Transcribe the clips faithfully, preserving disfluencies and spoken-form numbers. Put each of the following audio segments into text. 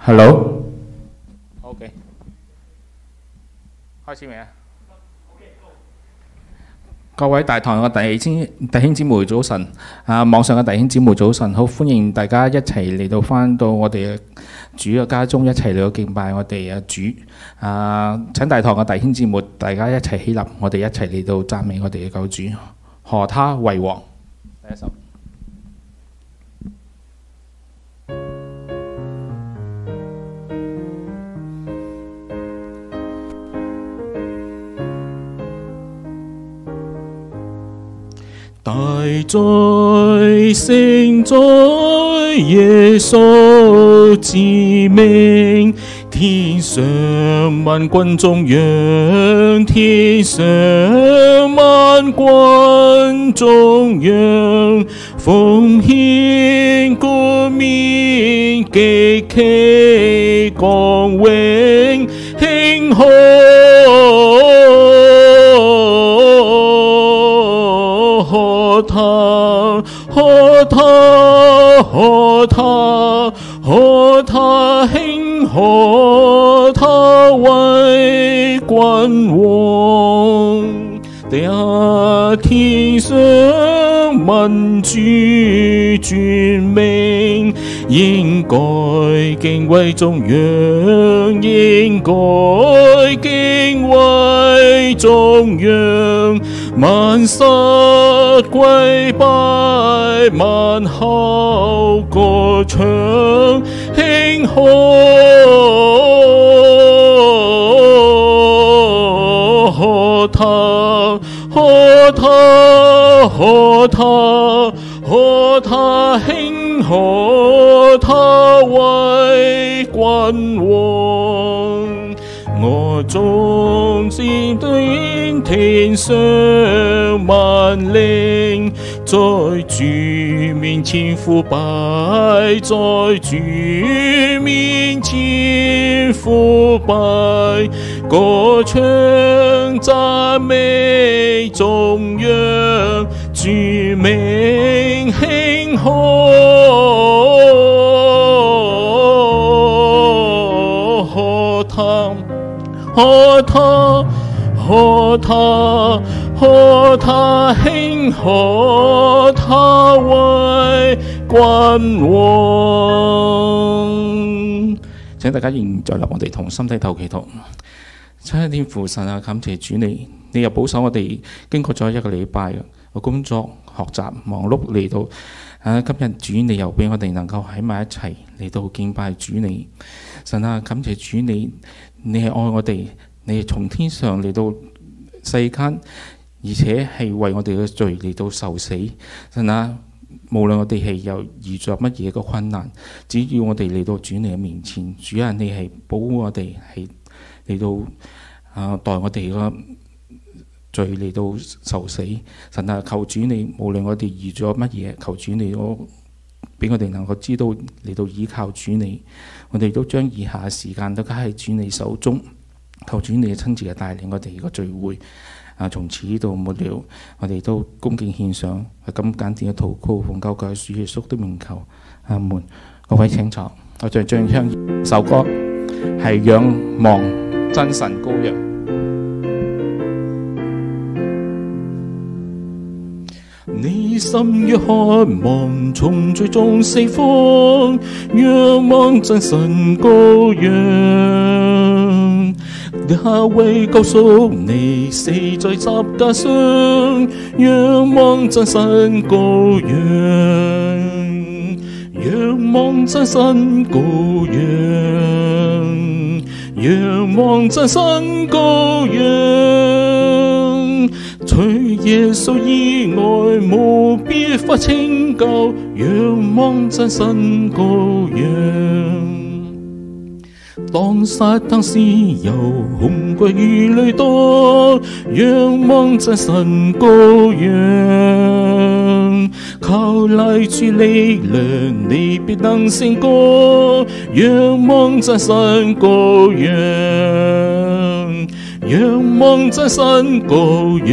Hello。OK， 開始未啊？各位大堂嘅弟兄弟兄姊妹早晨，啊網上嘅弟兄姊妹早晨，好歡迎大家一齊嚟到翻到我哋嘅主嘅家中，一齊嚟到敬拜我哋嘅主。啊請大堂嘅弟兄姊妹，大家一齊起立，我哋一齊嚟到讚美我哋嘅救主，何他為王。第一首。大在聖在耶穌之名，天上萬軍中央，天上萬軍中央，奉獻冠冕極其光榮，慶賀何他何他何他何他慶賀他為君王，地下天上民主尊名，應該敬畏中央，應該敬畏中央，萬膝跪拜，萬口歌唱，慶賀何他何他何他何他慶賀他為君王，我眾戰隊天上萬靈，在主面前俯拜，在主面前俯拜，歌唱讚美中央，主名慶賀何他何他何他何他慶賀他為君王。請大家現在立我哋同心低頭祈禱。親愛天父神啊，感謝主你，你又保守我哋經過咗一個禮拜嘅工作、學習、忙碌嚟到啊，今日主你又俾我哋能夠喺埋一齊嚟到敬拜主你。神啊，感謝主你，你係愛我哋，你係從天上嚟到世間，而且係為我哋嘅罪嚟到受死。神啊，無論我哋係有遇着乜嘢嘅困難，只要我哋嚟到主你嘅面前，主啊，你係保護我哋，係嚟到啊代我哋嘅罪嚟到受死。神啊，求主你，無論我哋遇咗乜嘢，求主你我俾我哋能夠知道嚟到依靠主你。我哋都將以下嘅時間都交喺主你手中，求主你親自嘅帶領我哋個聚會。啊！從此到末了，我哋都恭敬獻上係咁簡單嘅禱告，奉救救主耶穌的名求，阿門。各位請坐，我再將唱首歌係仰望真神羔羊。你心若渴望從罪中釋放，仰望真神羔羊。那位救贖你死在十架上，仰望真神羔羊，仰望真神羔羊，仰望真神羔羊。除耶穌以外無別法拯救，仰望真神羔羊。當撒旦時有恐懼與淚多，仰望真神羔羊，靠賴住力量，你必能勝過。仰望真神羔羊，仰望真神羔羊，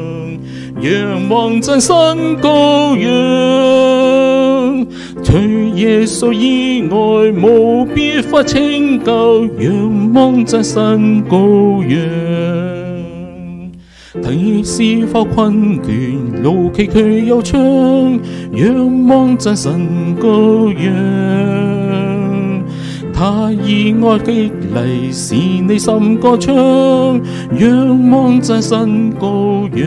仰望真神羔羊。除耶穌以外無別法拯救，仰望真神羔羊。睇是否困倦，路崎嶇又長，仰望真神羔羊。他以愛激勵，使你心歌唱，仰望真神羔羊，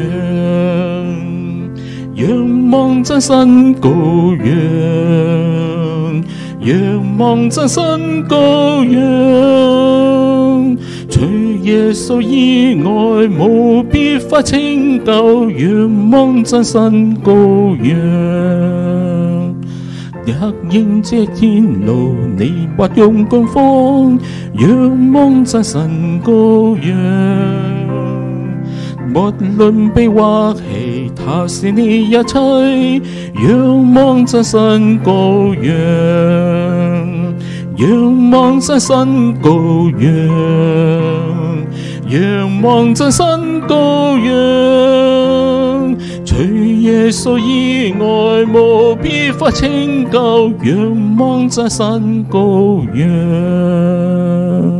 仰望真神羔羊，仰望真神羔羊。除耶穌以外無別法拯救，仰望真神羔羊。若迎這天路，你或用光方，仰望真神羔羊。無論悲或喜，他是你一切，仰望真神羔羊，仰望真神羔羊，仰望真神羔羊。除耶穌以外無別法拯救，仰望真神羔羊。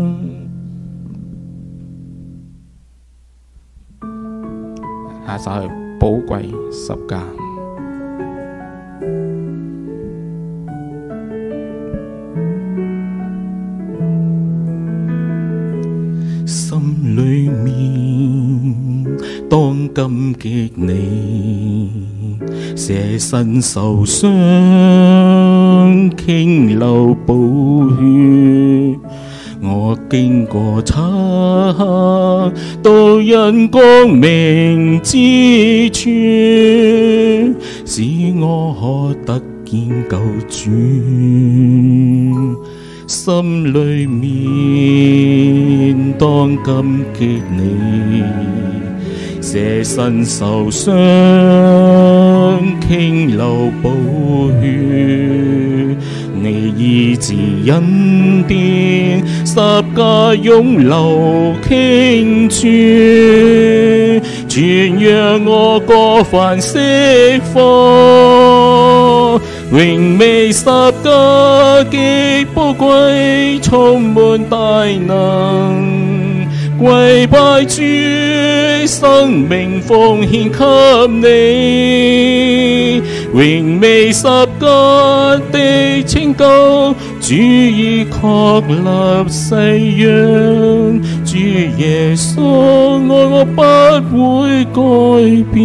下首係寶貴十架。心裏面當感激你，捨身受傷，傾流寶血。我經過漆黑，到人光明之處，使我可得見救主。心裏面當感激你，捨身受傷，傾流寶血。你醫治恩典，十架湧流傾注，傳揚我過犯釋放，榮美十架極寶貴，充滿大能，跪拜主，生命奉獻給你，榮美十架的拯救，主已確立誓約，主耶穌愛我不會改變。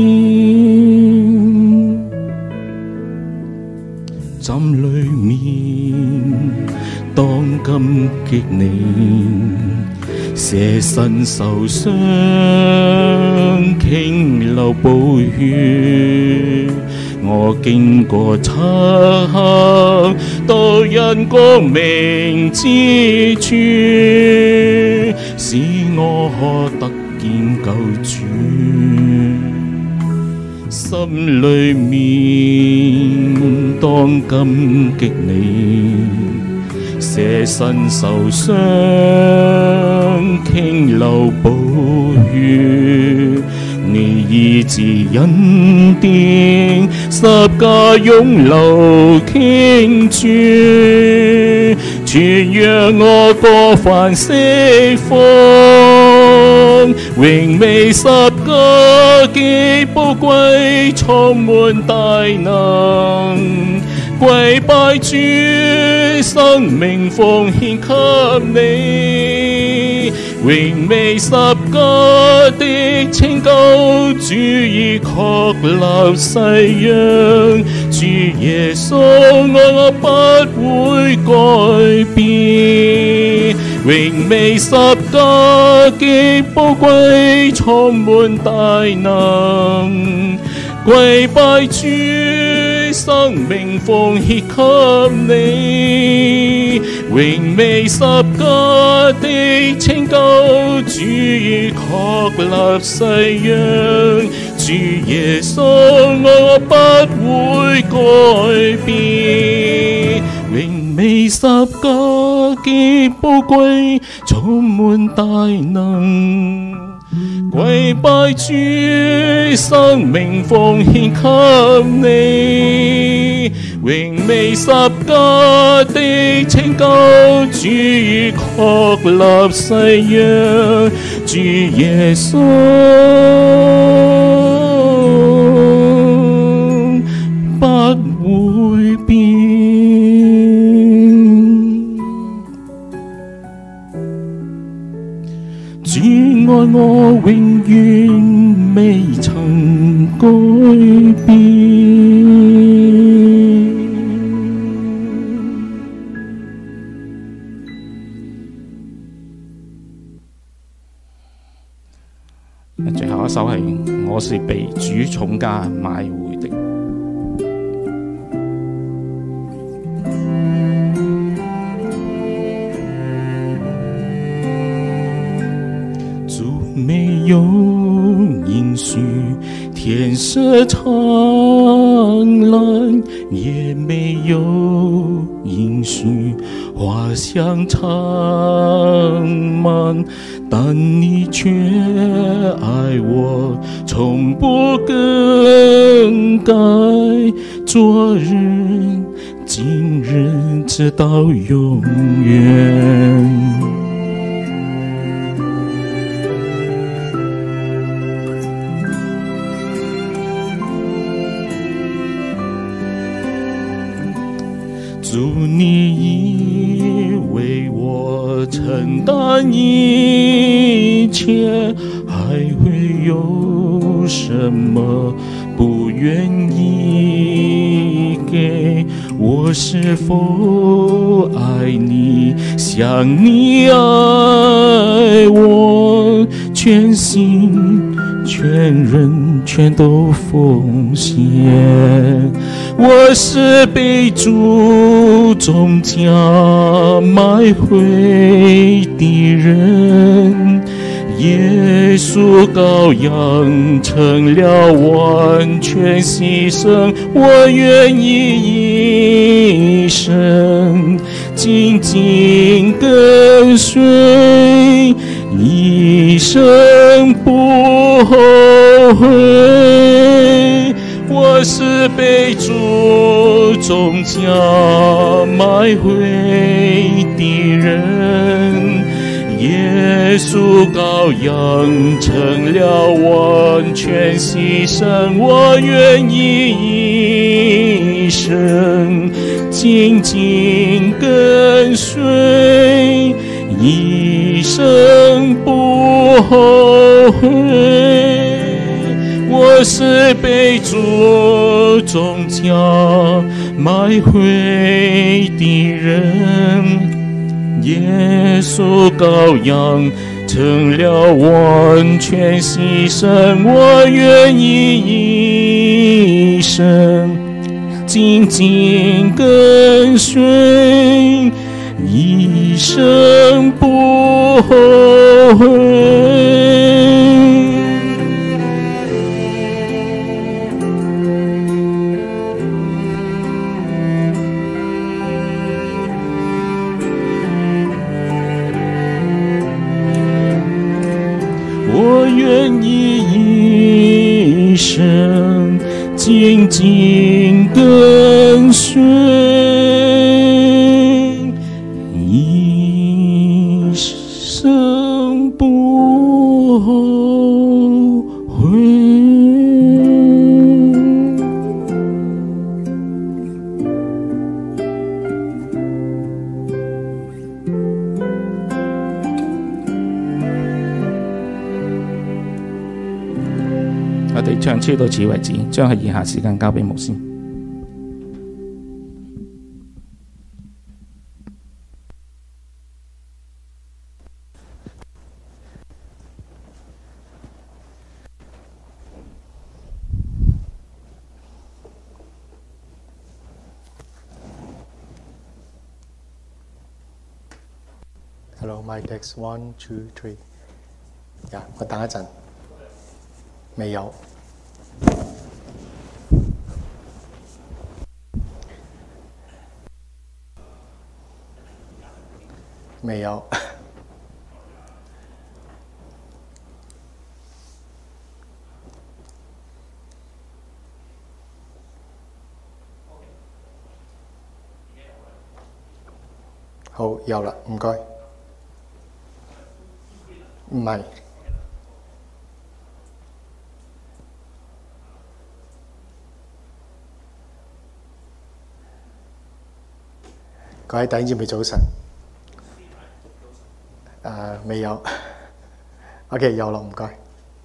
心裏面當感激你，捨身受傷，傾流寶血。我經過漆黑，到人光明之處，使我可得見救主。心裏面當感激你，捨身受傷，傾流寶血。你醫治恩典，十架湧流傾注，傳揚我過犯釋放，榮美十架極寶貴，充滿大能，跪拜主，生命奉獻給你，榮美十架的拯救，主已確立誓約，主耶穌愛我不會改變，榮美十架極寶貴，充滿大能，跪拜主，生命奉獻給你，榮美十架的拯救，主已確立誓約，主耶穌愛我不會改變，榮美十架極寶貴，充滿大能， 跪拜主，生命奉獻給你，榮美十架的拯救，主已確立誓約，主耶穌不會變。主愛我永遠未曾改變。最後一首係我是被主重價買回的。沒有應許天色蒼藍，也沒有應許花香長滿，但你卻愛我，從不更改，昨日今日直到永遠。主你已為我承擔一切，還會有什麼不願意給？我是否愛你，像你愛我，全心全人全都奉獻？我是被主重價買回的人，耶穌羔羊成了完全犧牲，我願意一生緊緊跟隨，一生不後悔。我是被主重價買回的人，耶穌羔羊成了完全犧牲，我願意一生緊緊跟隨，一生不後悔。我是被主重價買回的人，耶穌羔羊成了完全犧牲，我願意一生緊緊跟隨，一生不後悔。我願意一生緊緊跟隨，一生不後悔。我哋唱超到此為止，將佢以下時間交俾牧師。 Hello, my text one, two, three。呀，我等一陣，未有。未有。 好，有啦，唔該。唔係。各位弟兄姊妹早晨。誒、uh, 未有。OK， 有啦，唔該。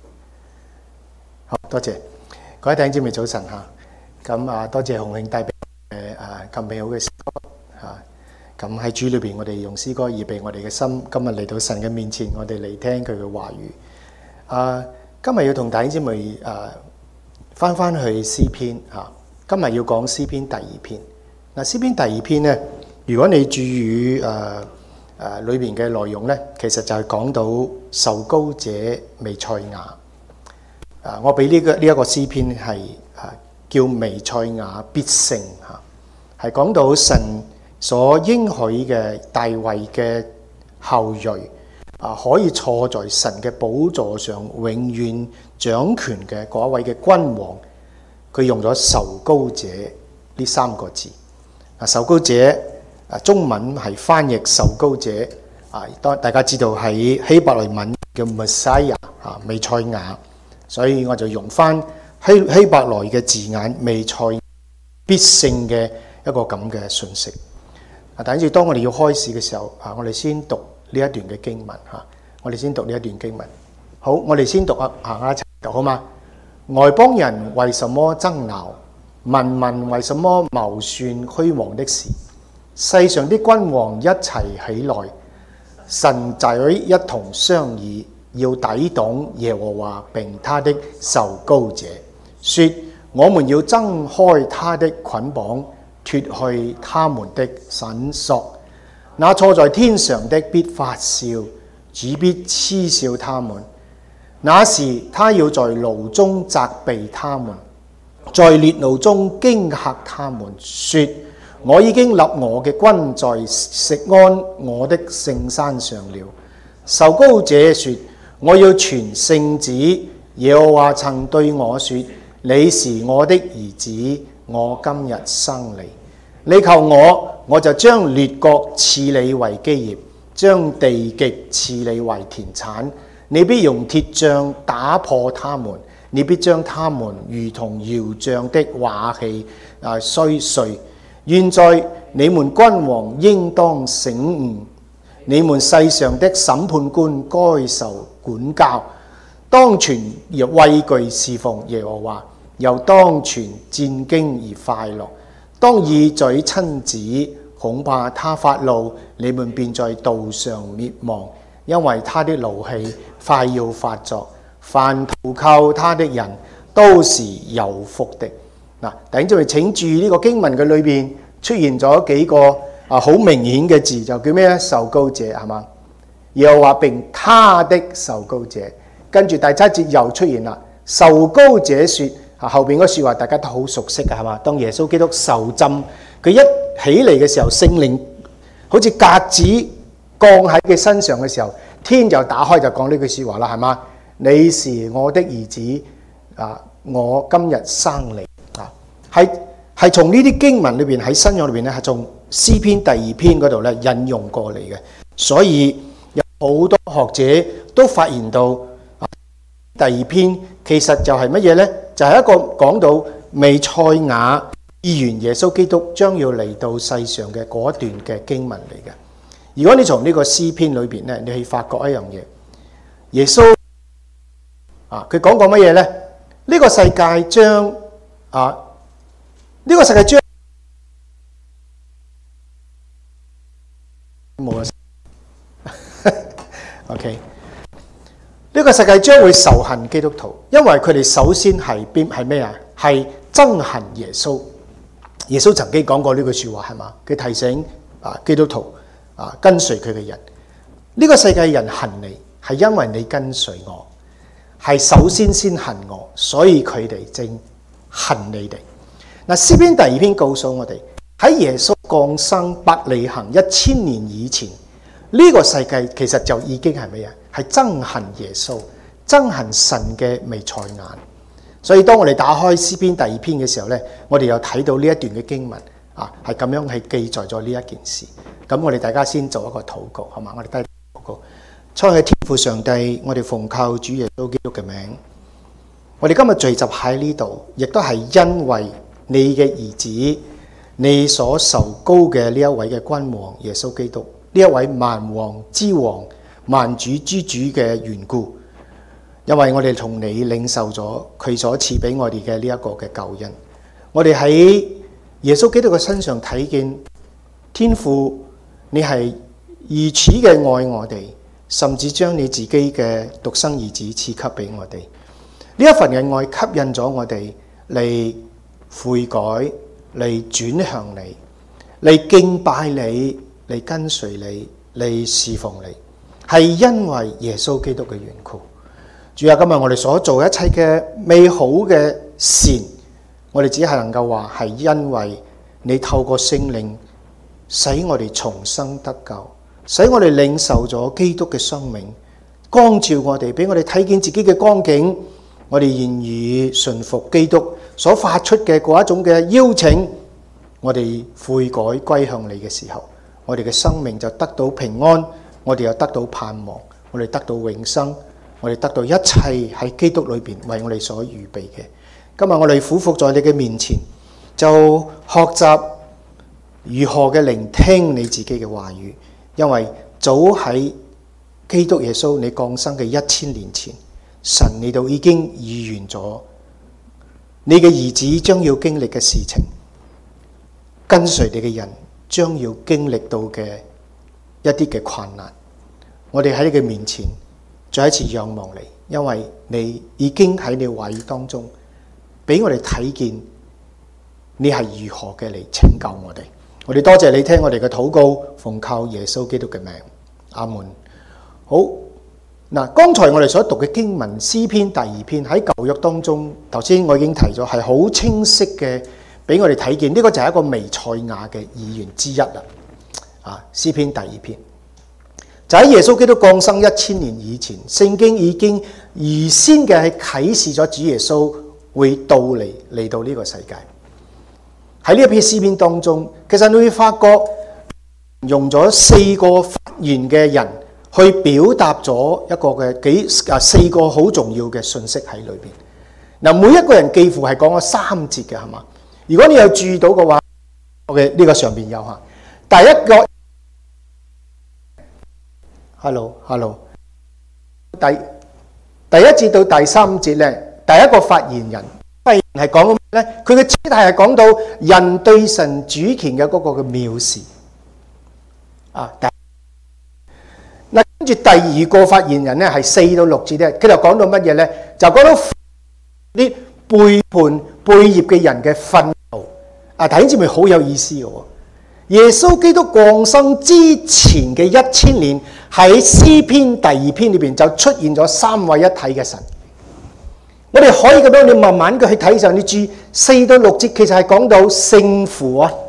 好多謝。各位弟兄姊妹早晨嚇。咁啊，多謝洪兄帶俾誒誒咁美好嘅詩歌嚇。咁喺主裏邊，我哋用詩歌預備我哋嘅心，今日嚟到神嘅面前，我哋嚟聽佢嘅話語。啊，今日要同弟兄姊妹誒翻翻去詩篇嚇。今日要講詩篇第二篇。嗱，詩篇第二篇咧，如果你注意誒誒裏邊嘅內容咧，其實就係講到受膏者彌賽亞。啊，我俾呢個呢一個詩篇係啊叫彌賽亞必勝嚇，係講到神所應許嘅大衛嘅後裔啊，可以坐在神嘅寶座上永遠掌權嘅嗰一位嘅君王，佢用咗受膏者呢三個字。啊，受膏者啊，中文係翻譯受膏者啊，當大家知道喺希伯來文叫 Messiah 啊，彌賽亞，所以我就用翻希希伯來嘅字眼，彌賽必勝嘅一個咁嘅信息。啊，等住當我哋要開始嘅時候，啊，我哋先讀呢一段嘅經文嚇。我哋先讀呢一段經文。好，我哋先讀啊，行一齊讀好嗎？外邦人為什麼爭鬧？民民為什麼謀算虛妄的事？世上的君王一齊起來，神仔一同商議，要抵擋耶和華並他的受膏者，說：我們要掙開他的捆綁，脱去他們的繩索。那坐在天上的必發笑，主必嗤笑他們。那時他要在爐中責備他們，在烈怒中驚嚇他們，說：我已經立我嘅君在錫安我的聖山上了。受膏者說：我要傳聖旨。耶和華曾對我說：你是我的兒子，我今日生你。你求我，我就將列國賜你為基業，將地極賜你為田產。你必用鐵杖打破他們，你必將他們如同窯匠的瓦器啊摔碎。現在你們君王應當醒悟，你們世上的審判官該受管教，當存畏懼侍奉耶和華，又當存戰兢而快樂。當以嘴親子，恐怕他發怒，你們便在道上滅亡，因為他的怒氣快要發作。凡投靠他的人都是有福的。嗱，弟兄姊妹請注意呢個經文嘅裏邊出現咗幾個啊好明顯嘅字，就叫咩咧？受膏者係嘛？又話並他的受膏者，跟住第七節又出現啦。受膏者說。啊，後邊嗰説話大家都好熟悉嘅係嘛？當耶穌基督受浸，佢一起嚟嘅時候，聖靈好似鴿子降喺佢身上嘅時候，天就打開，就講呢句説話啦，係嘛？你是我的兒子，啊，我今日生你。啊，係係從呢啲經文裏邊喺新約裏邊咧，係從詩篇第二篇嗰度咧引用過嚟嘅，所以有好多學者都發現到。第二篇其實就係乜嘢呢？就係、是、一個講到彌賽亞預言耶穌基督將要嚟到世上嘅嗰一段嘅經文嚟嘅。如果你從呢個詩篇裏邊咧，你去發覺一樣嘢，耶穌啊，佢講過乜嘢呢？呢、這個世界將啊，呢、這個世界將冇啊，OK。呢個世界將會仇恨基督徒，因為佢哋首先係邊係咩啊？係憎恨耶穌。耶穌曾經講過呢句説話係嘛？佢提醒啊基督徒啊跟隨佢嘅人，呢、這個世界人恨你係因為你跟隨我，係首先先恨我，所以佢哋正恨你哋。嗱，詩篇第二篇告訴我哋喺耶穌降生伯利恆一千年以前，呢、這個世界其實就已經係咩啊？係憎恨耶穌，憎恨神嘅彌賽亞。所以當我哋打開詩篇第二篇嘅時候咧，我哋又睇到呢一段嘅經文啊，係咁樣係記載咗呢一件事。咁我哋大家先做一個禱告，好嘛？我哋低禱告。親愛嘅天父上帝，我哋奉靠主耶穌基督嘅名，我哋今日聚集喺呢度，亦都係因為你嘅兒子，你所受膏嘅呢一位嘅君王耶穌基督，呢一位萬王之王、萬主之主嘅緣故。因為我哋從你領受咗佢所賜俾我哋嘅呢一個嘅救恩，我哋喺耶穌基督嘅身上睇見天父，你係如此嘅愛我哋，甚至將你自己嘅獨生兒子賜給俾我哋。呢一份嘅愛吸引咗我哋嚟悔改，嚟轉向你，嚟敬拜你，嚟跟隨你，嚟侍奉你，係因為耶穌基督嘅緣故。主啊，今日我哋所做一切嘅美好嘅善，我哋只係能夠話係因為你透過聖靈使我哋重生得救，使我哋領受咗基督嘅生命，光照我哋，俾我哋睇見自己嘅光景，我哋願意順服基督所發出嘅嗰一種嘅邀請，我哋悔改歸向你嘅時候，我哋嘅生命就得到平安，我哋又得到盼望，我哋得到永生。我哋得到一切喺基督裏邊為我哋所預備嘅。今日我哋俯伏在你嘅面前，就學習如何嘅聆聽你自己嘅話語。因為早喺基督耶穌你降生嘅一千年前，神你都已經預言咗你嘅兒子將要經歷嘅事情，跟隨你嘅人將要經歷到嘅一啲嘅困難。我哋喺你嘅面前再一次仰望你，因為你已經喺你話語當中俾我哋睇見你係如何嘅嚟拯救我哋。我哋多謝你聽我哋嘅禱告，奉靠耶穌基督嘅名，阿門。好嗱，剛才我哋所讀嘅經文詩篇第二篇喺舊約當中，頭先我已經提咗，係好清晰嘅俾我哋睇見，呢、這個就係一個彌賽亞嘅意願之一啦。啊，詩篇第二篇。就喺耶穌基督降生一千年以前，聖經已經預先嘅係啟示咗主耶穌會到嚟嚟到呢個世界。喺呢一篇詩篇當中，其實你會發覺用咗四個發言嘅人去表達咗一個嘅幾啊四個好重要嘅信息喺裏邊。嗱，每一個人幾乎係講咗三節嘅，係嘛？如果你有注意到嘅話，OK，呢個上邊有吓，第一個。Hello，Hello。第第一節到第三節咧，第一個發言人，發言人係講咩咧？佢嘅主題係講到人對神主權嘅嗰個嘅藐視。啊，嗱，跟住第二個發言人咧係四到六節咧，佢就講到乜嘢咧？就講到啲背叛背業嘅人嘅憤怒。啊，弟兄姊妹好有意思嘅喎。耶穌基督降生之前嘅一千年，喺詩篇第二篇裏邊就出現咗三位一體嘅神。我哋可以咁樣，你慢慢嘅去睇上，你注四到六節其實係講到聖父啊。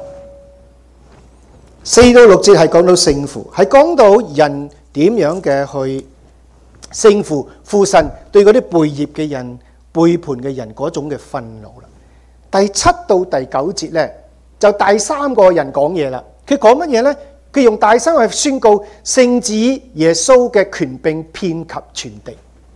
四到六節係講到聖父，係講到人點樣嘅去聖父父神對嗰啲背業嘅人、背叛嘅人嗰種嘅憤怒啦。第七到第九節咧，就第三個人講嘢啦，佢講乜嘢呢？佢用大聲去宣告聖子耶穌嘅權柄遍及全地。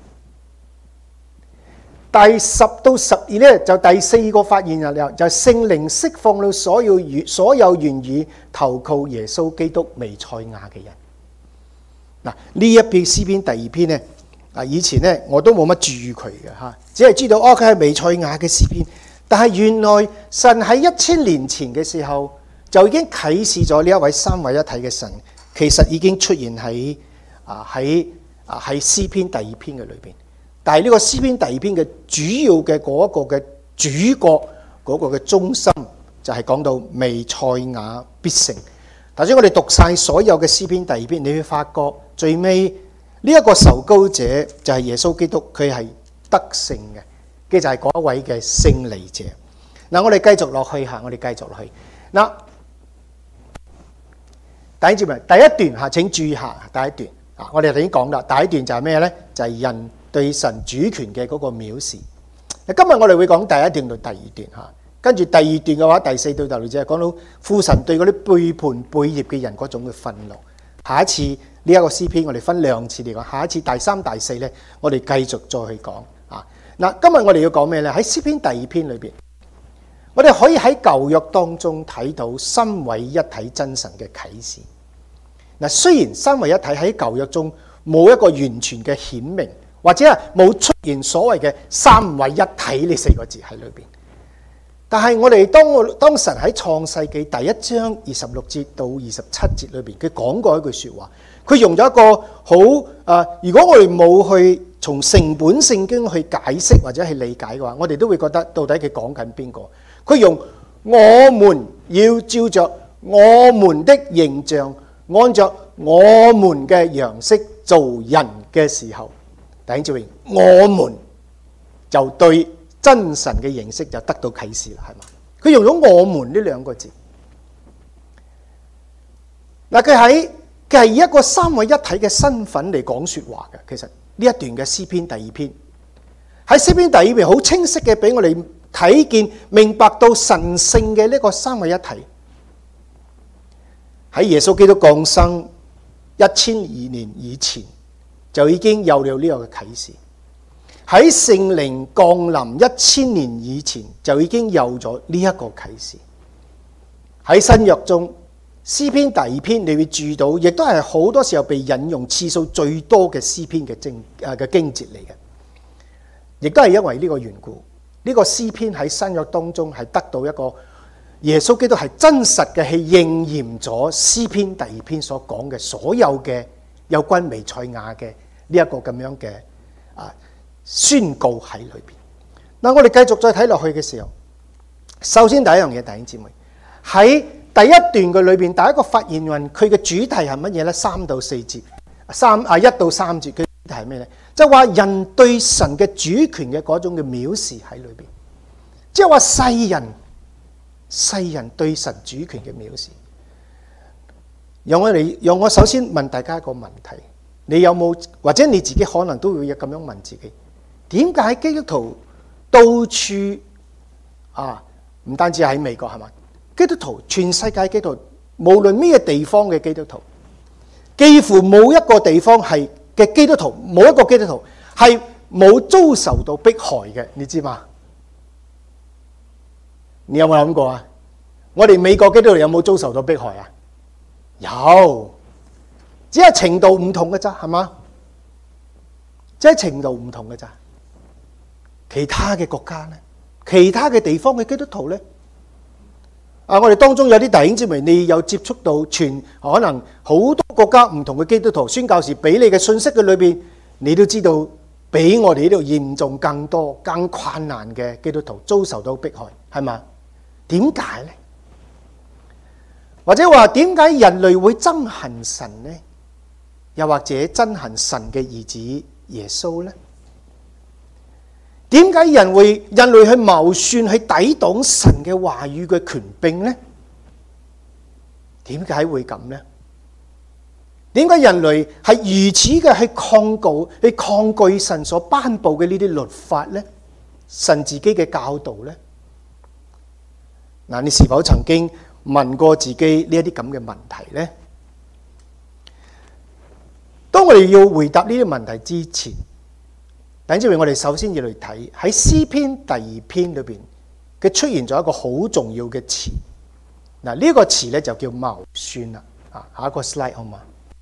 第十到十二呢，就第四個發言人就聖靈釋放了所有所有願意投靠耶穌基督彌賽亞嘅人。嗱，呢一篇詩篇第二篇呢，啊以前呢我都冇乜注意佢嘅吓，只係知道哦佢係彌賽亞嘅詩篇。但係原來神喺一千年前嘅時候就已經啟示咗呢一位三位一體嘅神，其實已經出現喺啊喺啊喺詩篇第二篇嘅裏邊。但係呢個詩篇第二篇嘅主要嘅嗰一個嘅主角嗰個嘅中心就係講到彌賽亞必勝。頭先我哋讀晒所有嘅詩篇第二篇，你會發覺最尾呢一個受膏者就係耶穌基督，佢係得勝嘅。嘅就係嗰一位嘅勝利者。嗱，我哋繼續落去嚇，我哋繼續落去。嗱，第一節第一段嚇，請注意下第一段啊。我哋已經講啦，第一段就係咩咧？就係人對神主權嘅嗰個藐視。今日我哋會講第一段到第二段嚇。 跟住第二段嘅話，第四到第六節係講到父神對嗰啲背叛背業嘅人嗰種嘅憤怒。下一次呢一個詩篇我哋分兩次嚟講，下一次第三、第四咧，我哋繼續再去講啊。嗱，今日我哋要講咩咧？喺詩篇第二篇裏邊，我哋可以喺舊約當中睇到三位一體真神嘅啟示。嗱，雖然三位一體喺舊約中冇一個完全嘅顯明，或者係冇出現所謂嘅三位一體呢四個字喺裏邊。但係我哋當我當神喺創世記第一章二十六節到二十七節裏邊，佢講過一句說話，佢用咗一個好誒、呃，如果我哋冇去從成本聖經去解釋或者係理解嘅話，我哋都會覺得到底佢講緊邊個？佢用我們要照着我們的形象，按着我們嘅樣式做人嘅時候，弟兄姊妹，我們就對真神嘅認識就得到啟示啦，係嘛？佢用咗我們呢兩個字。嗱，佢喺佢係以一個三位一體嘅身份嚟講說話嘅。其實呢一段嘅詩篇第二篇，喺詩篇第二篇好清晰嘅俾我哋睇見明白到神聖嘅呢個三位一體。喺耶穌基督降生一千二年以前就已經有了呢個嘅啟示。喺聖靈降臨一千年以前就已經有咗呢一個啟示。喺新約中詩篇第二篇你會注意到，亦都係好多時候被引用次數最多嘅詩篇嘅經誒嘅經節嚟嘅，亦都係因為呢個緣故，呢、這個詩篇喺新約當中係得到一個耶穌基督係真實嘅，係應驗咗詩篇第二篇所講嘅所有嘅有關彌賽亞嘅呢一個咁樣嘅啊宣告喺裏邊。嗱，我哋繼續再睇落去嘅時候，首先第一樣嘢，弟兄姊妹喺第一段嘅裏邊，第一個發言人佢嘅主題係乜嘢咧？三到四節，三啊一到三節嘅主題係咩咧？就話人對神嘅主權嘅嗰種嘅藐視喺裏邊，即係話世人世人對神主權嘅藐視。讓我哋讓我首先問大家一個問題：你有冇，或者你自己可能都會有咁樣問自己，點解基督徒到處啊，唔單止喺美國係嘛？基督徒全世界基督徒，無論咩地方嘅基督徒，幾乎冇一個地方係嘅基督徒，冇一個基督徒係冇遭受到迫害嘅，你知嘛？你有冇諗過啊？我哋美國基督徒有冇遭受到迫害啊？有，只係程度唔同嘅咋，係嘛？即係程度唔同嘅咋。其他嘅國家咧，其他嘅地方嘅基督徒咧，啊，我哋當中有啲弟兄姊妹，你有接觸到全可能好多國家唔同嘅基督徒宣教士俾你嘅信息嘅裏邊，你都知道比我哋呢度嚴重更多、更困難嘅基督徒遭受到迫害，係嘛？點解咧？或者話點解人類會憎恨神呢？又或者憎恨神嘅兒子耶穌呢？點解人會人類去謀算去抵擋神嘅話語嘅權柄呢？點解會咁呢？點解人類係如此嘅去抗告、去抗拒神所頒布嘅呢啲律法呢？神自己嘅教導呢？嗱，你是否曾經問過自己呢一啲咁嘅問題呢？當我哋要回答呢啲問題之前，等住我哋首先要嚟睇喺詩篇第二篇裏邊，佢出現咗一個好重要嘅詞。嗱，呢個詞咧就叫謀算啦。啊，下一個 slide 好嘛？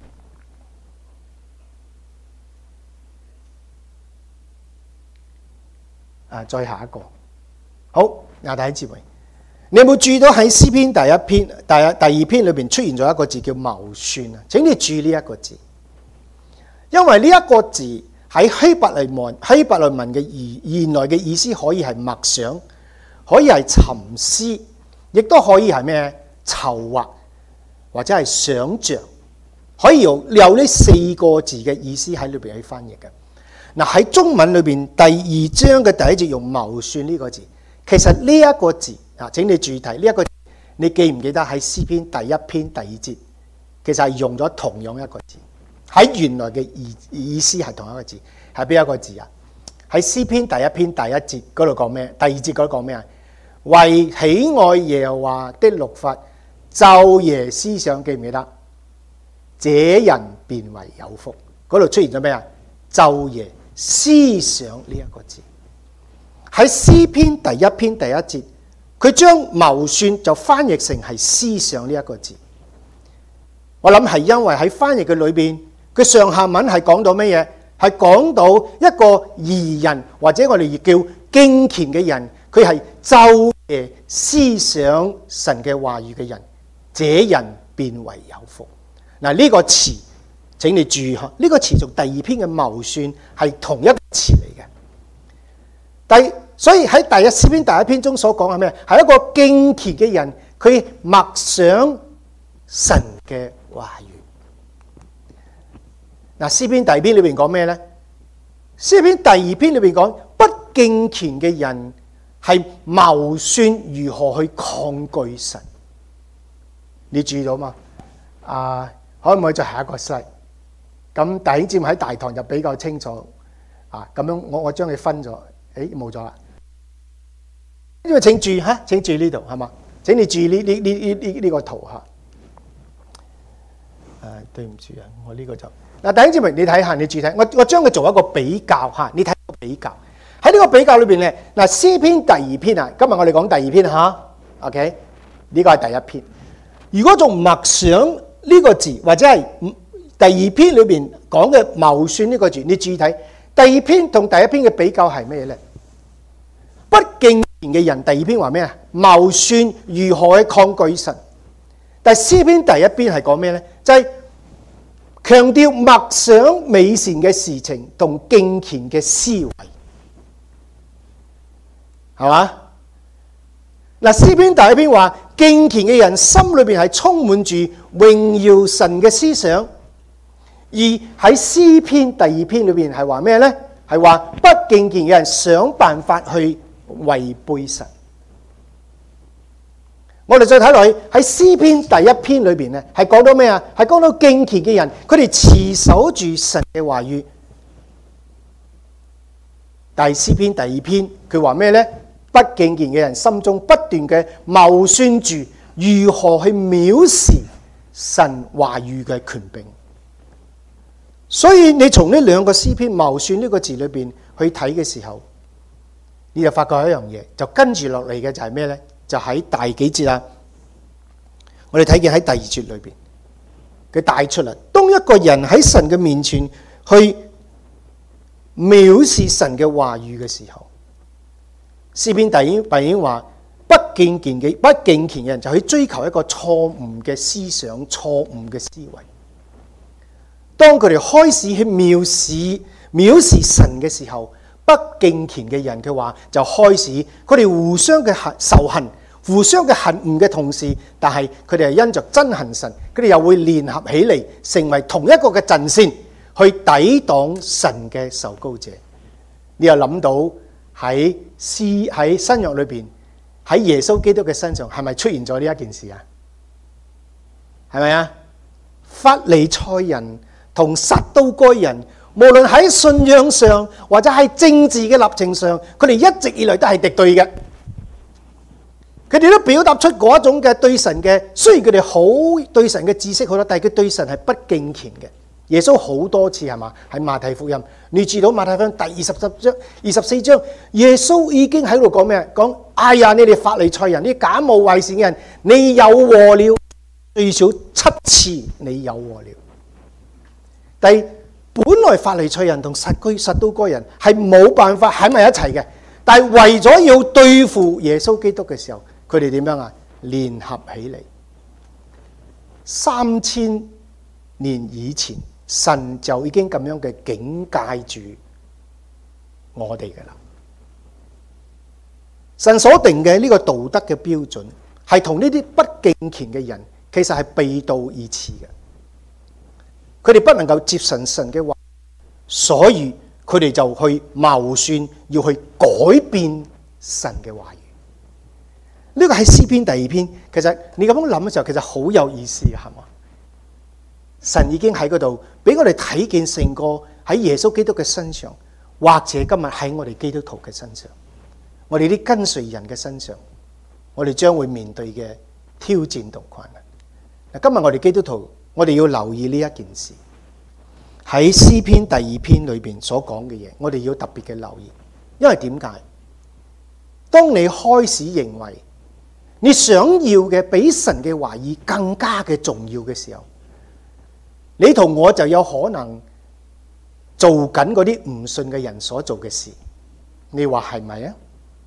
啊，再下一個。好，亞弟兄姊妹，你有冇注意到喺詩篇第一篇、第第二篇裏邊出現咗一個字叫謀算啊？請你注意呢一個字，因為呢一個字喺希伯來文希伯來文嘅原原來嘅意思可以係默想，可以係沉思，亦都可以係咩籌劃或者係想像，可以有有呢四個字嘅意思喺裏邊去翻譯嘅。嗱，喺中文裏邊第二章嘅第一節用謀算呢個字，其實呢一個字啊，請你注意睇呢一個字，你記唔記得喺詩篇第一篇第二節，其實係用咗同樣一個字。喺原來嘅意意思係同一個字，係邊一個字啊？喺詩篇第一篇第一節嗰度講咩？第二節嗰度講咩啊？ 為喜愛耶和華的律法，晝夜思想，記唔記得？這人便為有福。嗰度出現咗咩啊？晝夜思想呢一個字，喺詩篇第一篇第一節，佢將謀算就翻譯成係思想呢一個字。我諗係因為喺翻譯嘅裏邊，佢上下文係講到乜嘢？係講到一個義人或者我哋叫敬虔嘅人，佢係晝夜思想神嘅話語嘅人，這人便為有福。嗱，呢個詞請你注意下，呢個詞同第二篇嘅謀算係同一個詞嚟嘅。第所以喺第一詩篇第一篇中所講係咩？係一個敬虔嘅人，佢默想神嘅話語。嗱，詩篇第二篇裏邊講咩咧？詩篇第二篇裏邊講，不敬虔嘅人係謀算如何去抗拒神。你注意到嘛？啊，可唔可以再下一個 slide？ 咁弟兄姊妹喺大堂就比較清楚啊。咁樣我我將你分咗，誒冇咗啦。因為請注意嚇，請注意呢度係嘛？請你注意呢呢呢呢呢呢個圖嚇。誒、啊，對唔住啊，我呢個就嗱，弟兄姊妹你睇下，你注意睇，我我將佢做一個比較嚇，你睇個比較喺呢個比較裏邊咧，嗱詩篇第二篇啊，今日我哋講第二篇嚇 ，OK， 呢個係第一篇。如果仲默想呢個字，或者係第二篇裏邊講嘅謀算呢個字，你注意睇第二篇同第一篇嘅比較係咩咧？不敬虔嘅人，第二篇話咩啊？謀算如何去抗拒神。但係詩篇第一篇係講咩咧？就係、是、強調默想美善嘅事情同敬虔嘅思維，係嘛？嗱，詩篇第一篇話敬虔嘅人心裏邊係充滿住榮耀神嘅思想，而喺詩篇第二篇裏邊係話咩咧？係話不敬虔嘅人想辦法去違背神。我哋再睇落去喺詩篇第一篇裏邊咧，係講到咩啊？係講到敬虔嘅人，佢哋持守住神嘅話語。但係詩篇第二篇佢話咩咧？不敬虔嘅人心中不斷嘅謀算住如何去藐視神話語嘅權柄。所以你從呢兩個詩篇謀算呢個字裏邊去睇嘅時候，你就發覺一樣嘢，就跟住落嚟嘅就係咩咧？就喺第幾節啊？我哋睇見喺第二節裏邊，佢帶出嚟，當一個人喺神嘅面前去藐視神嘅話語嘅時候，詩篇第二篇話不敬虔嘅不敬虔嘅人就去追求一個錯誤嘅思想、錯誤嘅思維。當佢哋開始去藐視藐視神嘅時候，不敬虔嘅人嘅話就開始，佢哋互相嘅恨仇恨。互相嘅恨惡嘅同時，但係佢哋係因着憎恨神，佢哋又會聯合起嚟，成為同一個嘅陣線，去抵擋神嘅受膏者。你又諗到喺詩喺新約裏邊，喺耶穌基督嘅身上係咪出現咗呢一件事啊？係咪啊？法利賽人同撒都該人，無論喺信仰上或者喺政治嘅立場上，佢哋一直以來都係敵對嘅。佢哋都表達出嗰一種嘅對神嘅，雖然佢哋好對神嘅知識好多，但係佢對神係不敬虔嘅。耶穌好多次係嘛？喺馬太福音，你知道馬太福音第二十十章、二十四章，耶穌已經喺度講咩？講哎呀，你哋法利賽人，啲假冒為善嘅人，你有禍了！最少七次，你有禍了。但係本來法利賽人同撒居撒都該人係冇辦法喺埋一齊嘅，但係為咗要對付耶穌基督嘅時候，佢哋點樣啊？聯合起嚟，三千年以前，神就已經咁樣嘅警戒住我哋嘅啦。神所定嘅呢個道德嘅標準，係同呢啲不敬虔嘅人，其實係背道而馳嘅。佢哋不能夠接受神嘅話，所以佢哋就去謀算要去改變神嘅話語。呢個係詩篇第二篇，其實你咁樣諗嘅時候，其實好有意思嘅，係嘛？神已經喺嗰度俾我哋睇見成個喺耶穌基督嘅身上，或者今日喺我哋基督徒嘅身上，我哋啲跟隨人嘅身上， 我哋將會面對嘅挑戰同困難。今日我哋基督徒，我哋要留意呢一件事，喺詩篇第二篇裏邊所講嘅嘢，我哋要特別嘅留意。因為點解？當你開始認為你想要嘅比神嘅話語更加嘅重要嘅時候，你同我就有可能做緊嗰啲唔信嘅人所做嘅事。你話係咪啊？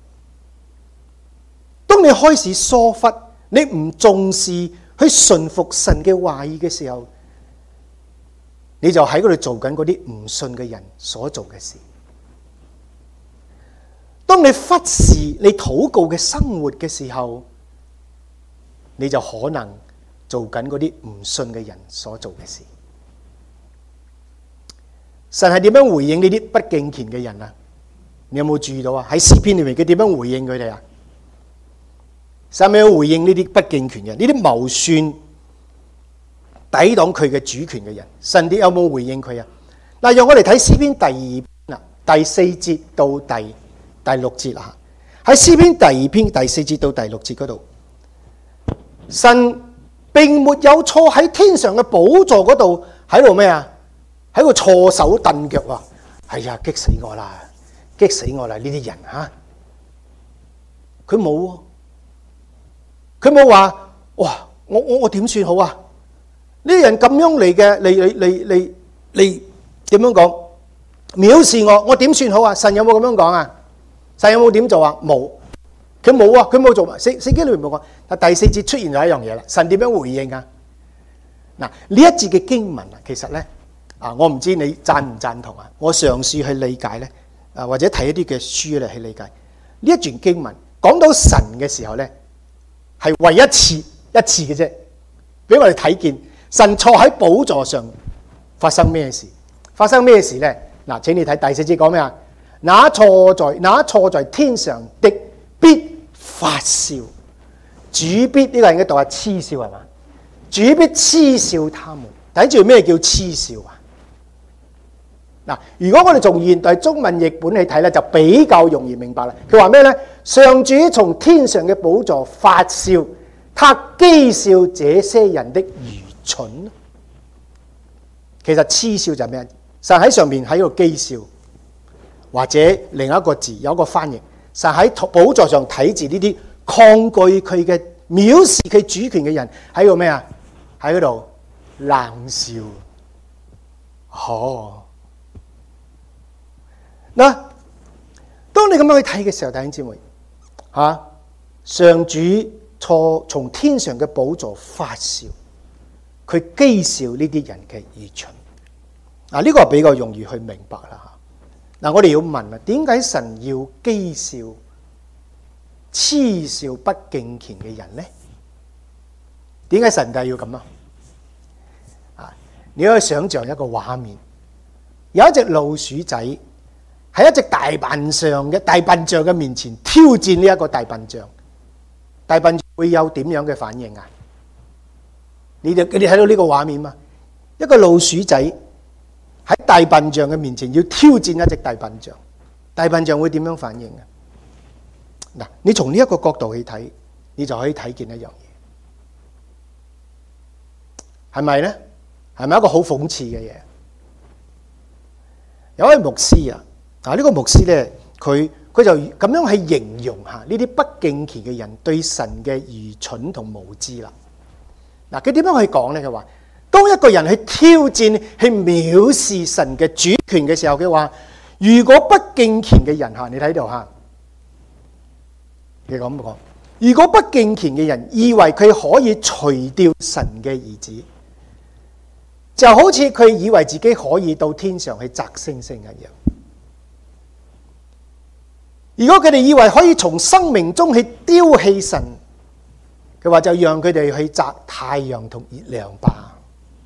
當你開始疏忽，你唔重視去順服神嘅話語嘅時候，你就喺嗰度做緊嗰啲唔信嘅人所做嘅事。當你忽視你禱告嘅生活嘅時候，你就可能做緊嗰啲唔信嘅人所做嘅事。神係點樣回應呢啲不敬虔嘅人啊？你有冇注意到啊？喺詩篇裏面佢點樣回應佢哋啊？神有冇回應呢啲不敬虔嘅人？呢啲謀算抵擋佢嘅主權嘅人，神啲有冇回應佢啊？嗱，讓我哋睇詩篇第二篇啦，第四節到第第六節啦。喺詩篇第二篇第四節到第六節嗰度，神並沒有坐喺天上嘅寶座嗰度喺度咩啊？喺度錯手頓腳啊！哎呀，激死我啦！激死我啦！呢啲人吓，佢冇，佢冇話哇！我我我點算好啊？呢啲人咁樣嚟嘅，嚟嚟嚟嚟嚟點樣講？藐視我，我點算好啊？神有冇咁樣講啊？神有冇點做啊？冇，佢冇啊！佢冇做。聖聖經裏面冇講。但第四節出現咗一樣嘢啦。神點樣回應啊？嗱，呢一節嘅經文啊，其實咧啊，我唔知你贊唔贊同啊？我嘗試去理解咧。啊，或者睇一啲嘅書嚟去理解呢一段經文，講到神嘅時候咧，係為一次一次嘅啫，俾我哋睇見神坐喺寶座上發生咩事？發生咩事咧？嗱，請你睇第四節講咩啊？那坐在那坐在天上的必發笑，主必呢、這個人嘅讀係嗤笑係嘛？主必嗤笑他們。睇住咩叫嗤笑啊？嗱，如果我哋從現代中文譯本去睇咧，就比較容易明白啦。佢話咩咧？上主從天上嘅寶座發笑，他譏笑這些人的愚蠢。其實嗤笑就係咩？神喺上面喺度譏笑，或者另一個字有一個翻譯，神喺寶座上睇住呢啲抗拒佢嘅、藐視佢主權嘅人喺度咩啊？喺嗰度冷笑。哦。嗱，當你咁樣去睇嘅時候，弟兄姊妹，吓、啊、上主坐從天上嘅寶座發笑，佢譏笑呢啲人嘅愚蠢。嗱、啊，呢、這個比較容易去明白啦。吓、啊，嗱，我哋要問啊，點解神要譏笑、嗤笑不敬虔嘅人呢？點解神帝要咁啊？啊，你可以想象一個畫面，有一隻老鼠仔。喺一隻大笨象嘅大笨象嘅面前挑戰呢一個大笨象，大笨象會有點樣嘅反應啊？你哋你睇到呢個畫面嘛？一個老鼠仔喺大笨象嘅面前要挑戰一隻大笨象，大笨象會點樣反應啊？嗱，你從呢一個角度去睇，你就可以睇見一樣嘢，係咪咧？係咪一個好諷刺嘅嘢？有位牧師啊。嗱，呢個牧師咧，佢佢就咁樣去形容下呢啲不敬虔嘅人對神嘅愚蠢同無知啦。嗱，佢點樣去講咧？佢話，當一個人去挑戰、去藐視神嘅主權嘅時候，佢話：如果不敬虔嘅人嚇，你睇到嚇，佢咁講，如果不敬虔嘅人以為佢可以除掉神嘅兒子，就好似佢以為自己可以到天上去摘星星一樣。如果佢哋以為可以從生命中去丟棄神，佢話就讓佢哋去摘太陽同月亮吧。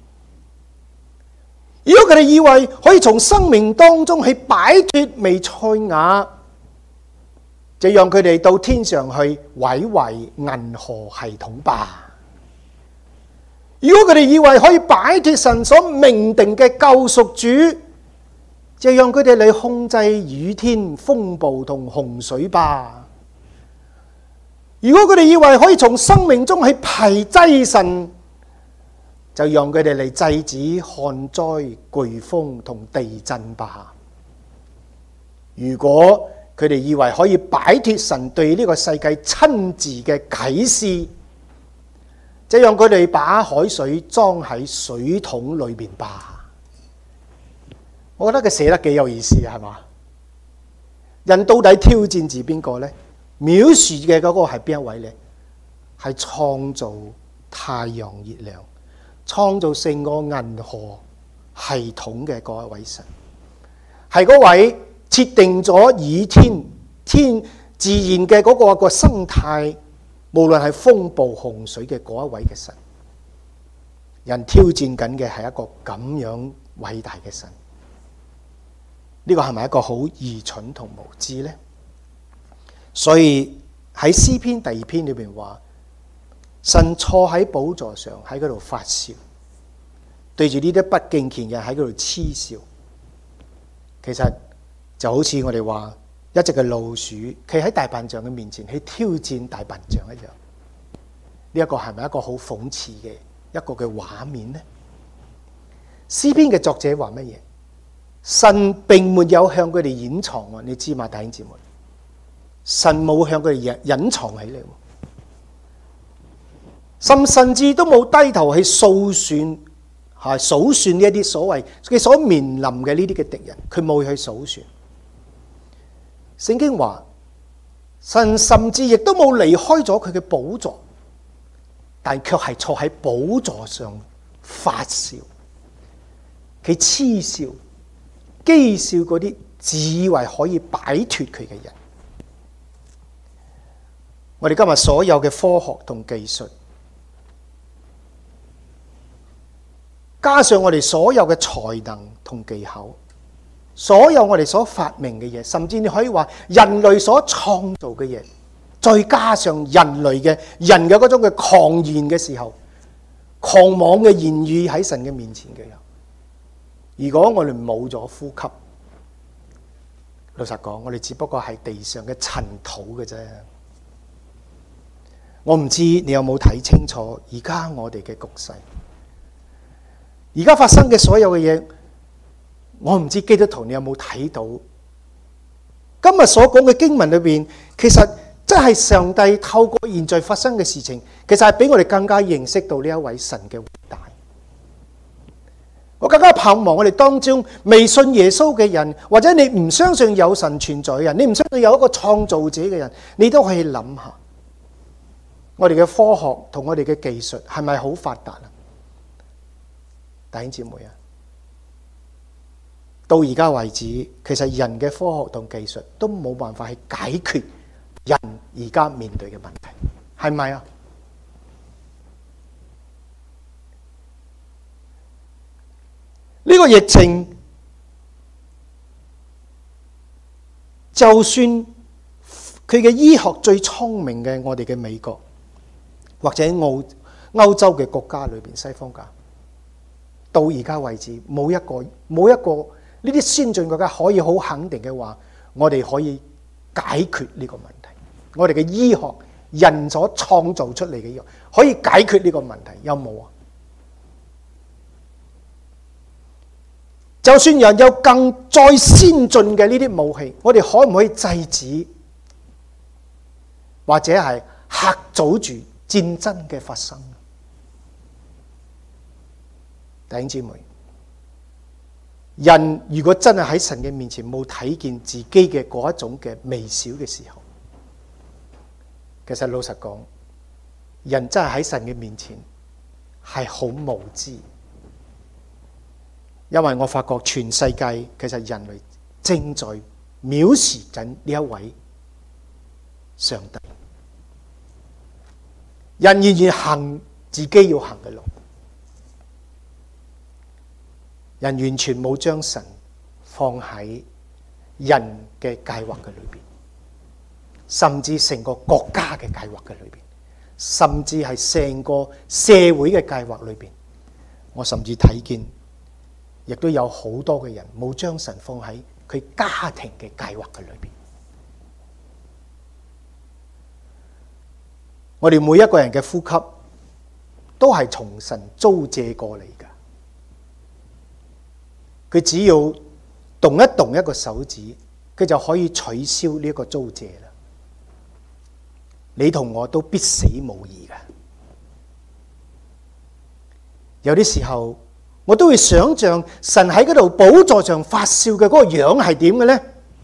如果佢哋以為可以從生命當中去擺脫彌賽亞，就讓佢哋到天上去毀壞銀河系統吧。如果佢哋以為可以擺脫神所命定嘅救贖主，就讓佢哋嚟，，控制雨天、風暴同洪水吧。 如果佢哋以為可以從生命中去排擠神，就讓佢哋嚟制止旱災、颶風同地震吧。如果佢哋以為可以擺脫神對呢個世界親自嘅啟示，就讓佢哋把海水裝喺水桶裏邊吧。我覺得佢寫得幾有意思，係嘛？人到底挑戰住邊個呢？藐視嘅嗰個係邊一位呢？係創造太陽月亮、創造成個銀河系統嘅嗰一位神，係嗰位設定咗雨天天自然嘅嗰個個生態，無論係風暴洪水嘅嗰一位嘅神。人挑戰緊嘅係一個咁樣偉大嘅神，呢個係咪一個好愚蠢同無知呢？所以喺詩篇第二篇裏邊話，神坐喺寶座上喺嗰度發笑，對住呢啲不敬虔嘅人喺嗰度嗤笑。其實就好似我哋話一隻嘅老鼠企喺大笨象嘅面前去挑戰大笨象一樣。呢一個係咪一個好諷刺嘅一個嘅畫面呢？詩篇嘅作者話乜嘢？神並沒有向佢哋掩藏喎，你知嘛，弟兄姊妹？神冇向佢哋隱藏起嚟，甚甚至都冇低頭去數算，係數算呢一啲所謂佢所面臨嘅呢啲嘅敵人，佢冇去數算。聖經話，神甚至亦都冇離開咗佢嘅寶座，但卻係坐喺寶座上發笑，佢嗤笑、譏笑嗰啲自以為可以擺脫佢嘅人。我哋今日所有嘅科學同技術，加上我哋所有嘅才能同技巧，所有我哋所發明嘅嘢，甚至你可以話人類所創造嘅嘢，再加上人類嘅人嘅嗰種嘅狂言嘅時候，狂妄嘅言語喺神嘅面前嘅。如果我哋冇咗呼吸，老實講，我哋只不過係地上嘅塵土嘅啫。我唔知你有冇睇清楚而家我哋嘅局勢，而家發生嘅所有嘅嘢，我唔知基督徒你有冇睇到？今日所講嘅經文裏邊，其實真係上帝透過現在發生嘅事情，其實係俾我哋更加認識到呢一位神嘅偉大。我更加盼望我哋當中未信耶穌嘅人，或者你唔相信有神存在嘅人，你唔相信有一個創造者嘅人，你都可以諗下。我哋嘅科學同我哋嘅技術係咪好發達啊？弟兄姊妹啊，到而家為止，其實人嘅科學同技術都冇辦法去解決人而家面對嘅問題，係咪啊？呢個疫情，就算佢嘅醫學最聰明嘅，我哋嘅美國，或者歐歐洲嘅國家裏邊，西方家到而家為止，冇一個冇一個呢啲先進國家可以好肯定嘅話，我哋可以解決呢個問題。我哋嘅醫學，人所創造出嚟嘅藥，可以解決呢個問題，有冇啊？就算人有更再先進嘅呢啲武器，我哋可唔可以制止，或者係嚇阻住戰爭嘅發生？弟兄姊妹，人如果真係喺神嘅面前冇睇見自己嘅嗰一種嘅微小嘅時候，其實老實講，人真係喺神嘅面前係好無知。因為我發覺全世界其實人類正在藐視緊呢一位上帝，人仍然行自己要行嘅路，人完全冇將神放喺人嘅計劃嘅裏邊，甚至成個國家嘅計劃嘅裏邊，甚至係成個社會嘅計劃裏邊，我甚至睇見。亦都有好多嘅人冇將神放喺佢家庭嘅計劃嘅裏邊。 我哋每一個人嘅呼吸都係從神租借過嚟㗎。佢只要動一動一個手指，佢就可以取消呢一個租借啦。你同我都必死無疑㗎。有啲時候，我都會想像神喺嗰度寶座上發笑嘅嗰個樣係點嘅呢？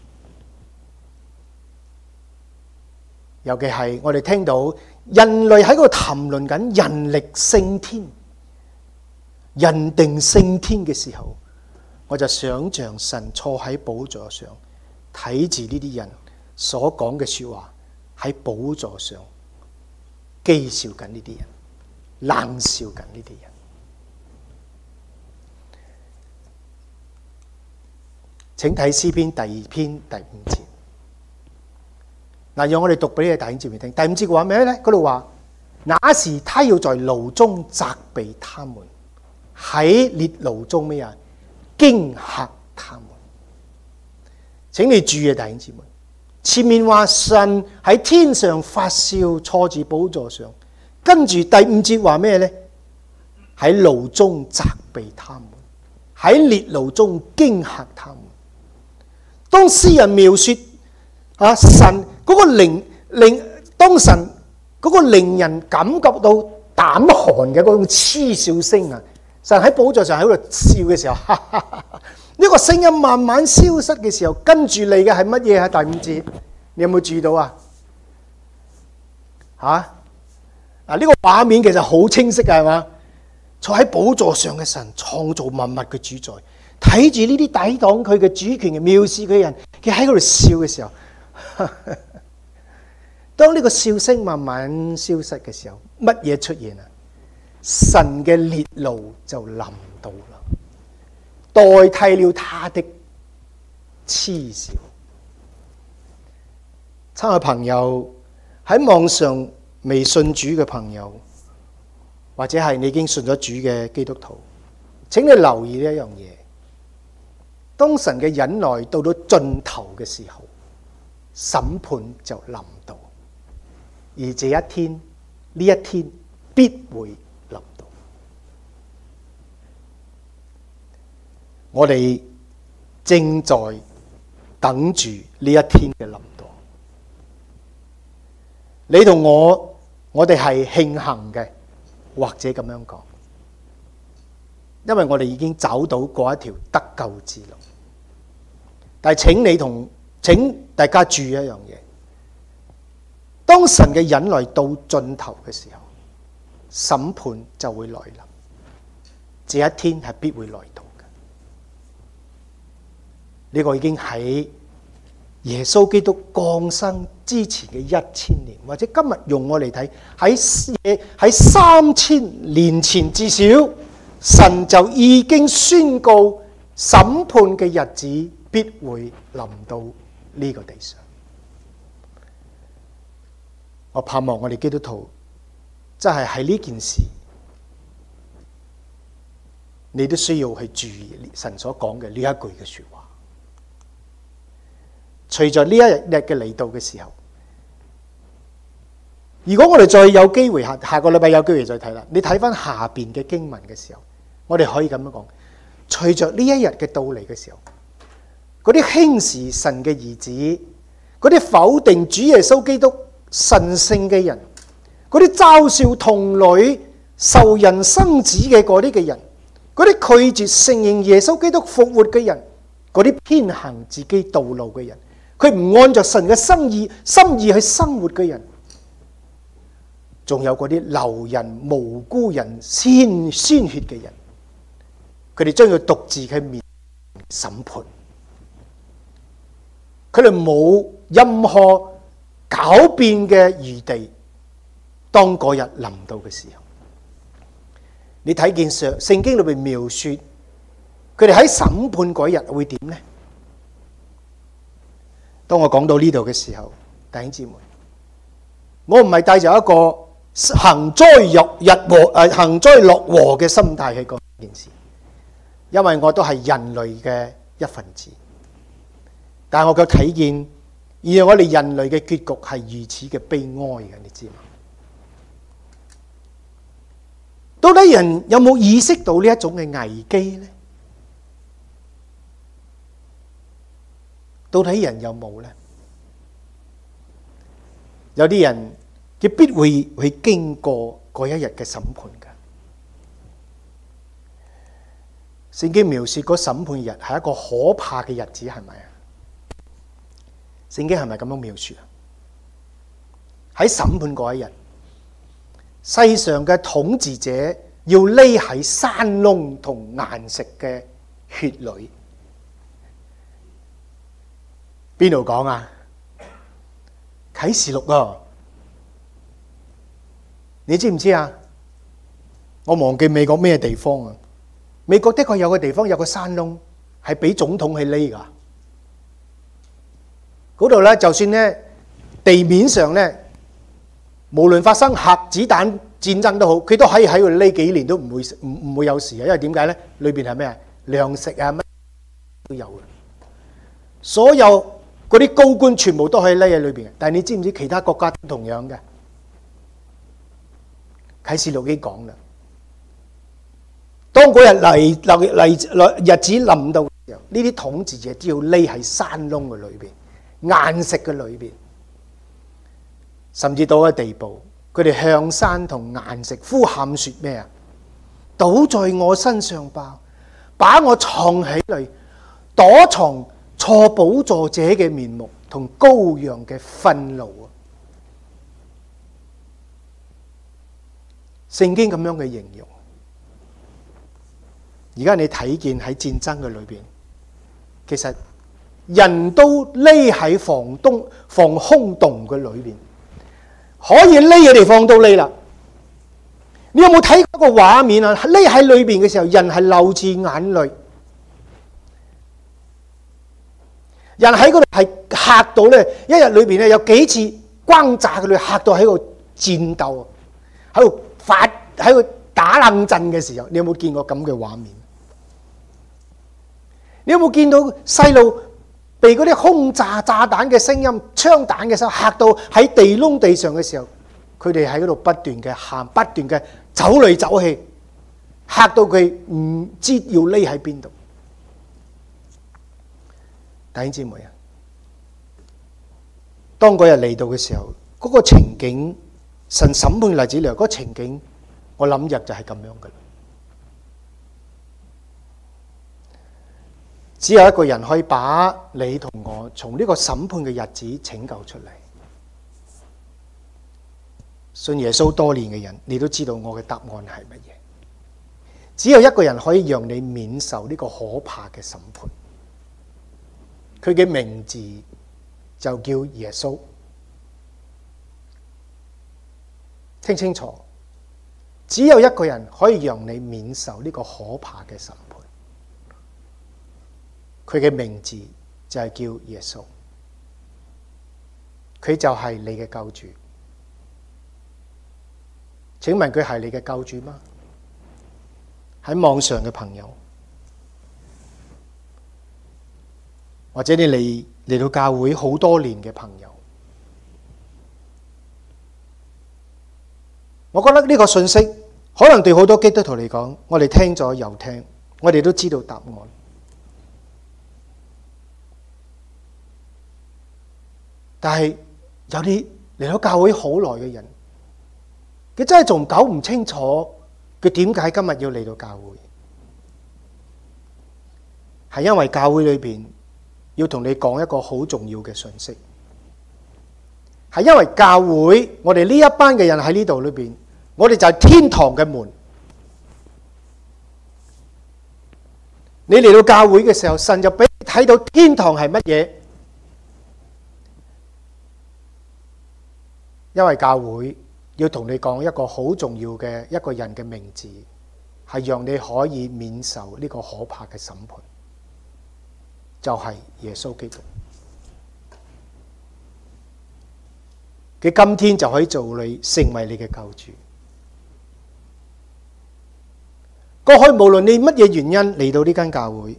尤其係我哋聽到人類喺嗰度談論緊人力升天、人定升天嘅時候，我就想像神坐喺寶座上，睇住呢啲人所講嘅說話，喺寶座上譏笑緊呢啲人，冷笑緊呢啲人。請睇詩篇第二篇第五節。嗱，讓我哋讀俾你弟兄姊妹聽。第五節嘅話咩咧？嗰度話，那時他要在牢中責備他們，喺烈怒中咩啊？驚嚇他們。請你注意啊，弟兄姊妹，前面話神喺天上發笑，坐住寶座上，跟住第五節話咩咧？喺牢中責備他們，喺烈怒中驚嚇他們。當詩人描述啊神嗰個令令當神嗰個令人感覺到膽寒嘅嗰種嗤笑聲啊，神喺寶座上喺度笑嘅時候，哈哈哈哈，呢個聲音慢慢消失嘅時候，跟住嚟嘅係乜嘢啊？第五節，你有冇注意到啊？吓啊！呢個畫面其實好清晰嘅，係嘛？坐喺寶座上嘅神，創造萬物嘅主宰。睇住呢啲抵擋佢嘅主權嘅藐視佢嘅人，佢喺嗰度笑嘅時候，呵呵，當呢個笑聲慢慢消失嘅時候，乜嘢出現啊？神嘅烈怒就臨到啦，代替了他的嗤笑。親愛朋友，喺網上未信主嘅朋友，或者係你已經信咗主嘅基督徒，請你留意呢一樣嘢。當神嘅忍耐到到盡頭嘅時候，審判就臨到，而這一天，呢一天必會臨到。我哋正在等住呢一天嘅臨到。你同我，我哋係慶幸嘅，或者咁樣講，因為我哋已經走到嗰一條得救之路。但係請你同請大家注意一樣嘢，當神嘅忍耐到盡頭嘅時候，審判就會來臨，這一天係必會來到嘅。呢個已經喺耶穌基督降生之前嘅一千年，或者今日用我嚟睇，喺喺三千年前，至少神就已經宣告審判嘅日子必會臨到呢個地上。我盼望我哋基督徒真係喺呢件事，你都需要去注意神所講嘅呢一句嘅說話。隨着呢一日嘅嚟到嘅時候，如果我哋再有機會下下個禮拜有機會再睇啦，你睇翻下邊嘅經文嘅時候，我哋可以咁樣講：隨着呢一日嘅到嚟嘅時候，嗰啲輕視神嘅兒子，嗰啲否定主耶穌基督神聖嘅人，嗰啲嘲笑童女、受人生子嘅嗰啲嘅人，嗰啲拒絕承認耶穌基督復活嘅人，嗰啲偏行自己道路嘅人，佢唔按照神嘅心意心意去生活嘅人，仲有嗰啲流人無辜人鮮鮮血嘅人，佢哋將要獨自去面審判。佢哋冇任何狡辯嘅餘地。當嗰日臨到嘅時候，你睇見上聖經裏邊描述，佢哋喺審判嗰日會點呢？當我講到呢度嘅時候，弟兄姊妹，我唔係帶着一個幸災樂禍誒幸災樂禍嘅心態去講呢件事，因為我都係人類嘅一份子。但係我卻睇見，而我哋人類嘅結局係如此嘅悲哀嘅，你知嘛？ 到底人有冇意識到呢一種嘅危機呢？到底人有冇呢？有啲人佢必會去經過嗰一日嘅審判嘅。聖經描述嗰審判日係一個可怕嘅日子，係咪啊？聖經係咪咁樣描述啊？喺審判嗰一日，世上嘅統治者要匿喺山窿同岩石嘅血裏。邊度講啊？啟示錄啊！你知唔知啊？我忘記美國咩地方啊？美國的確有個地方有個山窿係俾總統去匿噶。嗰度咧，就算咧地面上咧，無論發生核子彈戰爭都好，佢都可以喺度匿幾年都唔會唔唔會有事啊！因為點解咧？裏邊係咩啊？糧食啊乜都有嘅，所有嗰啲高官全部都可以匿喺裏邊嘅。但係你知唔知其他國家都同樣嘅？啟示錄已經講啦。當嗰日嚟嚟嚟日子臨到嘅時候，呢啲統治者只要匿喺山窿嘅裏邊、岩石嘅裏邊，甚至到個地步，佢哋向山同岩石呼喊説咩啊？倒在我身上吧，把我藏起嚟，躲藏坐寶座者嘅面目同羔羊嘅憤怒啊！聖經咁樣嘅形容。而家你睇見喺戰爭嘅裏邊，其實人都匿喺防東防空洞嘅裏邊，可以匿嘅地方都匿啦。你有冇睇嗰個畫面啊？匿喺裏邊嘅時候，人係流住眼淚，人喺嗰度係嚇到咧，一日裏邊咧有幾次轟炸佢哋，嚇到喺度戰鬥，喺度發喺度打冷震嘅時候，你有冇見過咁嘅畫面？你有冇見到細路被嗰啲轟炸炸彈嘅聲音、槍彈嘅聲嚇到喺地窿地上嘅時候，佢哋喺嗰度不斷嘅喊，不斷嘅走嚟走去，嚇到佢唔知要匿喺邊度。弟兄姊妹啊，當嗰日嚟到嘅時候，嗰、嗰個情景，神審判例子嚟，嗰個情景，我諗日就係咁樣嘅。只有一個人可以把你同我從呢個審判嘅日子拯救出嚟。信耶穌多年嘅人，你都知道我嘅答案係乜嘢。只有一個人可以讓你免受呢個可怕嘅審判，佢嘅名字就叫耶穌。聽清楚，只有一個人可以讓你免受呢個可怕嘅審判。佢嘅名字就係叫耶穌，佢就係你嘅救主。請問佢係你嘅救主嗎？喺網上嘅朋友，或者你嚟嚟到教會好多年嘅朋友，我覺得呢個信息可能對好多基督徒嚟講，我哋聽咗又聽，我哋都知道答案。但係有啲嚟到教會好耐嘅人，佢真係仲搞唔清楚佢點解今日要嚟到教會，係因為教會裏邊要同你講一個好重要嘅信息，係因為教會我哋呢一班嘅人喺呢度裏邊，我哋就係天堂嘅門。你嚟到教會嘅時候，神就俾你睇到天堂係乜嘢。因為教會要同你講一個好重要嘅一個人嘅名字，係讓你可以免受呢個可怕嘅審判，就係耶穌基督。佢今天就可以做你，成為你嘅救主。過去無論你乜嘢原因嚟到呢間教會，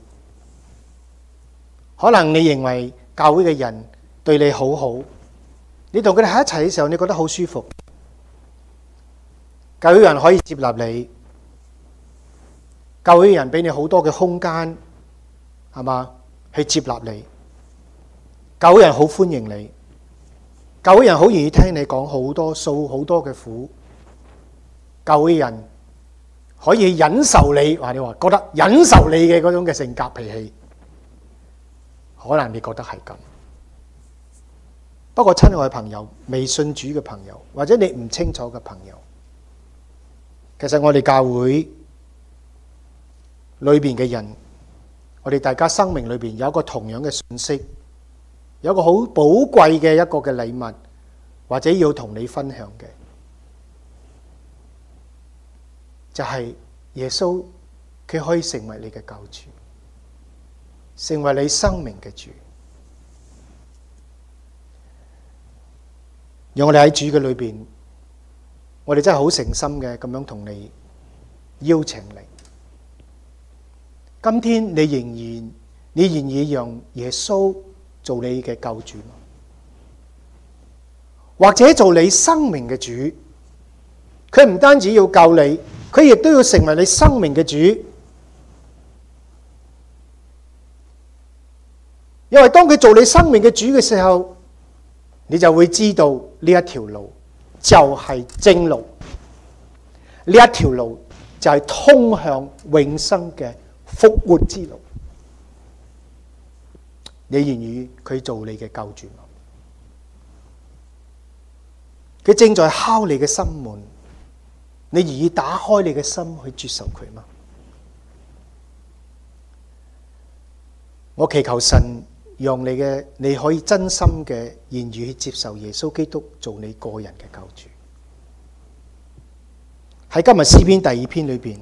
可能你認為教會嘅人對你好好，你同佢哋喺一齊嘅時候，你覺得好舒服。教會人可以接納你， 教會人俾你好多嘅空間，係嘛？去接納你，教會人好歡迎你，教會人好願意聽你講好多訴好多嘅苦，教會人可以忍受你，話你話覺得忍受你嘅嗰種嘅性格脾氣，可能你覺得係咁。不過親愛嘅朋友，未信主嘅朋友，或者你唔清楚嘅朋友，其實我哋教會裏邊嘅人，我哋大家生命裏邊有一個同樣嘅信息，有一個好寶貴嘅一個嘅禮物，或者要同你分享嘅，就係耶穌，佢可以成為你嘅救主，成為你生命嘅主。讓我哋喺主嘅裏邊，我哋真係好誠心嘅咁樣同你邀請你。今天你仍然，你願意讓耶穌做你嘅救主嗎？或者做你生命嘅主？佢唔單止要救你，佢亦都要成為你生命嘅主。因為當佢做你生命嘅主嘅時候，你就會知道呢一條路就係正路，呢一條路就係通向永生嘅復活之路。你願意佢做你嘅救主嗎？佢正在敲你嘅心門，你願意打開你嘅心去接受佢嗎？我祈求神讓你嘅你可以真心嘅言語去接受耶穌基督做你個人嘅救主。喺今日詩篇第二篇裏邊，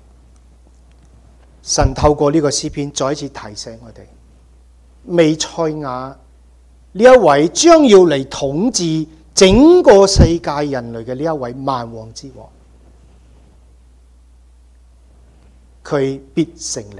神透過呢個詩篇再一次提醒我哋，彌賽亞呢一位將要嚟統治整個世界人類嘅呢一位萬王之王，佢必勝利。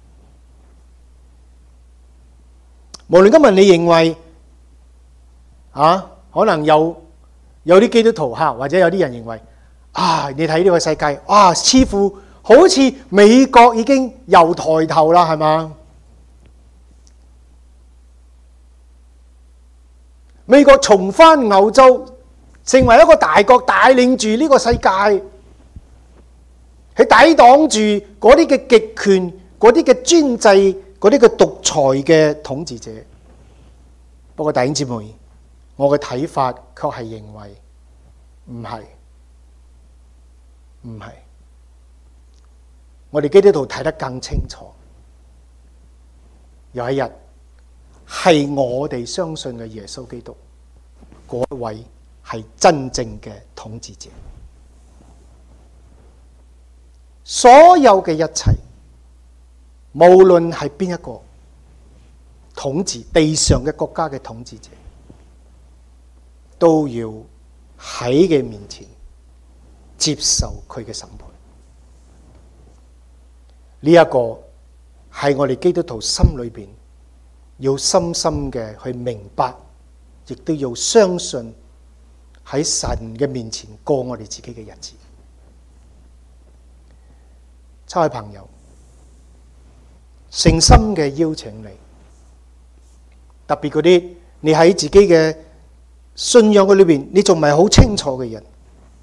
無論今日你認為啊，可能有有啲基督徒吓，或者有啲人認為啊，你睇呢個世界啊，似乎好似美國已經又抬頭啦，係嘛？美國重返歐洲，成為一個大國，帶領住呢個世界，去抵擋住嗰啲嘅極權、嗰啲嘅專制、嗰啲嘅獨裁嘅統治者。不過弟兄姊妹，我嘅睇法確係認為唔係，唔係。我哋基督徒睇得更清楚，有一日係我哋相信嘅耶穌基督，嗰位係真正嘅統治者。所有嘅一切，無論係邊一個統治地上嘅國家嘅統治者，都要喺佢面前接受佢嘅審判。呢一個係我哋基督徒心裏邊要深深嘅去明白，亦都要相信喺神嘅面前過我哋自己嘅日子。親愛朋友，誠心嘅邀請你，特別嗰啲你喺自己嘅信仰嘅裏邊，你仲唔係好清楚嘅人，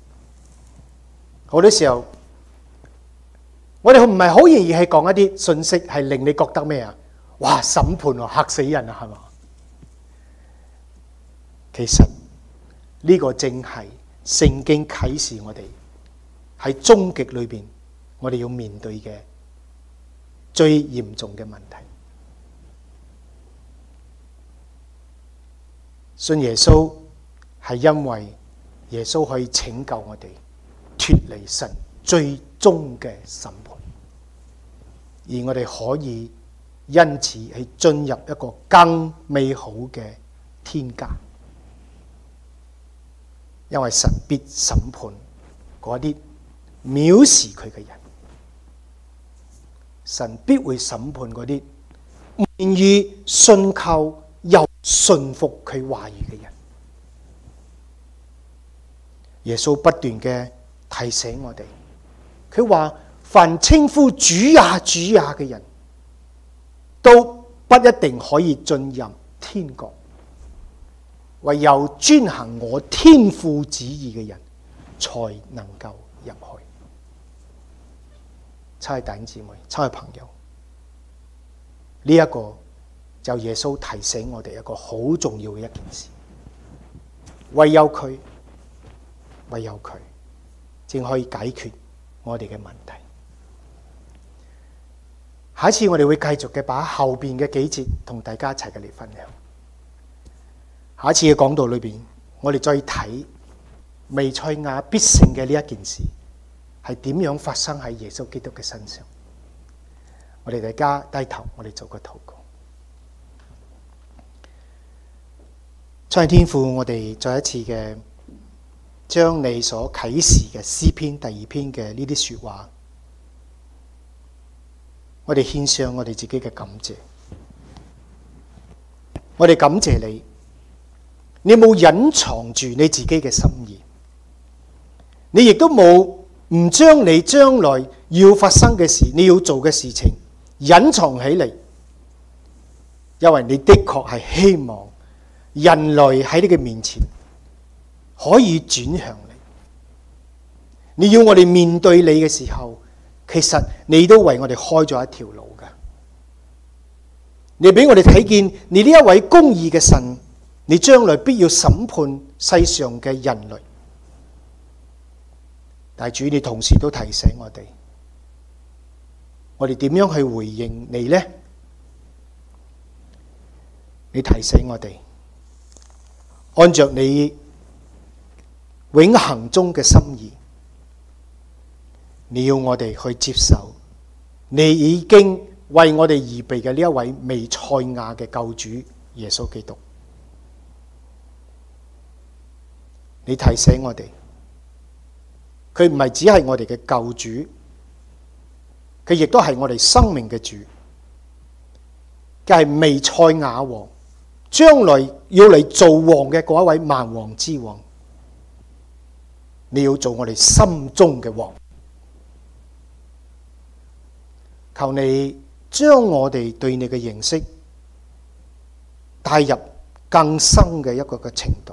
好多時候我哋唔係好容易係講一啲信息係令你覺得咩啊？哇！審判啊，嚇死人啊，係嘛？其實呢個正係聖經啟示我哋喺終極裏邊，我哋要面對嘅最嚴重嘅問題。信耶穌係因為耶穌可以拯救我哋脫離神最終嘅審判，而我哋可以因此去進入一個更美好嘅天家。因為神必審判嗰啲藐視佢嘅人，神必會審判嗰啲唔願意信靠又信服佢話語嘅人。耶穌不斷嘅提醒我哋，佢話凡稱呼主呀主呀嘅人，都不一定可以進入天國，唯有遵行我天父旨意嘅人，才能夠入去。親愛弟兄姊妹，親愛朋友，呢、這、一個就耶穌提醒我哋一個好重要嘅一件事，唯有佢，唯有佢，正可以解決我哋嘅問題。下一次我哋會繼續嘅把後邊嘅幾節同大家一齊嘅嚟分享。下一次嘅講道裏邊，我哋再睇彌賽亞必勝嘅呢一件事係點樣發生喺耶穌基督嘅身上。我哋大家低頭，我哋做個禱告。親愛天父，我哋再一次嘅將你所啟示嘅詩篇第二篇嘅呢啲說話，我哋獻上我哋自己嘅感謝。我哋感謝你，你冇隱藏住你自己嘅心意，你亦都冇唔將你將來要發生嘅事，你要做嘅事情隱藏起嚟，因為你的確係希望人類喺你嘅面前可以轉向你。你要我哋面對你嘅時候，其實你都為我哋開咗一條路㗎。你俾我哋睇見你呢一位公義嘅神，你將來必要審判世上嘅人類。但主，你同時都提醒我哋，我哋點樣去回應你呢？你提醒我哋，按着你永恆中嘅心意，你要我哋去接受你已經為我哋預備嘅呢一位彌賽亞嘅救主耶穌基督。你提醒我哋，佢唔係只係我哋嘅救主，佢亦都係我哋生命嘅主，佢係彌賽亞王，將來要嚟做王嘅嗰一位萬王之王。你要做我哋心中嘅王，求你將我哋對你嘅認識帶入更深嘅一個嘅程度。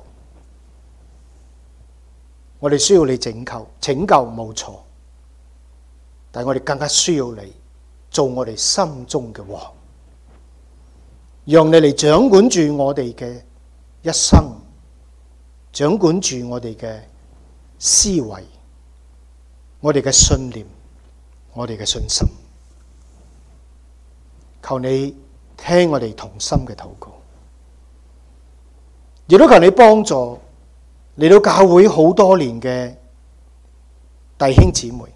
我哋需要你拯救，拯救冇錯，但係我哋更加需要你做我哋心中嘅王，讓你嚟掌管住我哋嘅一生，掌管住我哋嘅思維，我哋嘅信念，我哋嘅信心。求你聽我哋同心嘅禱告，亦都求你幫助嚟到教會好多年嘅弟兄姊妹，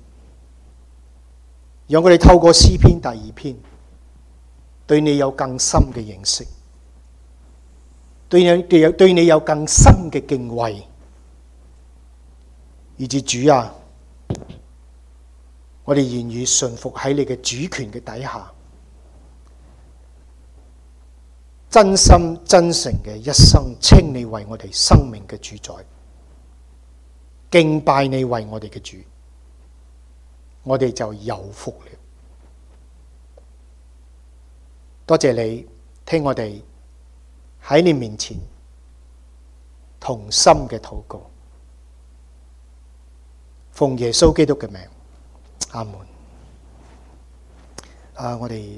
讓佢哋透過詩篇第二篇，對你有更深嘅認識，對你對你有更深嘅敬畏，以至主啊，我哋願意順服喺你嘅主權嘅底下，真心真誠嘅一生稱你為我哋生命嘅主宰，敬拜你為我哋嘅主，我哋就有福了。多謝你聽我哋喺你面前同心嘅禱告，奉耶穌基督嘅名，阿門。啊，我哋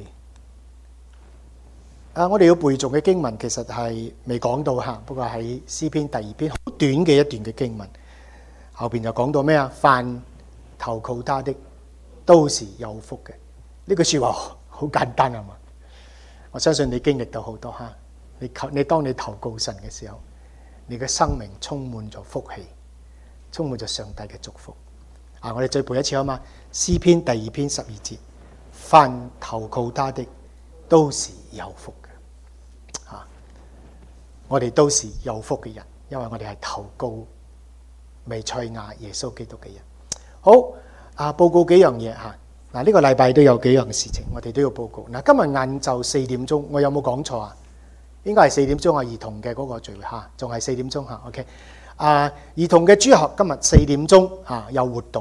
啊，我哋要背誦嘅經文其實係未講到吓，不過喺詩篇第二篇好短嘅一段嘅經文，後邊就講到咩啊？凡投靠他的都是有福嘅。呢句說話好簡單啊嘛，我相信你經歷到好多吓。你求你當你投靠神嘅時候，你嘅生命充滿咗福氣，充滿咗上帝嘅祝福。啊，我哋再背一次好嘛？詩篇第二篇十二節，凡投靠他的都是有福嘅。吓，我哋都是有福嘅人，因為我哋係投靠彌賽亞耶穌基督嘅人。好，啊，報告幾樣嘢吓。嗱，呢個禮拜都有幾樣事情，我哋都要報告。嗱，今日晏晝四點鐘，我有冇講錯啊？應該係四點鐘啊，兒童嘅嗰個聚會吓，仲係四點鐘吓。OK，啊，兒童嘅主學今日四點鐘啊有活動，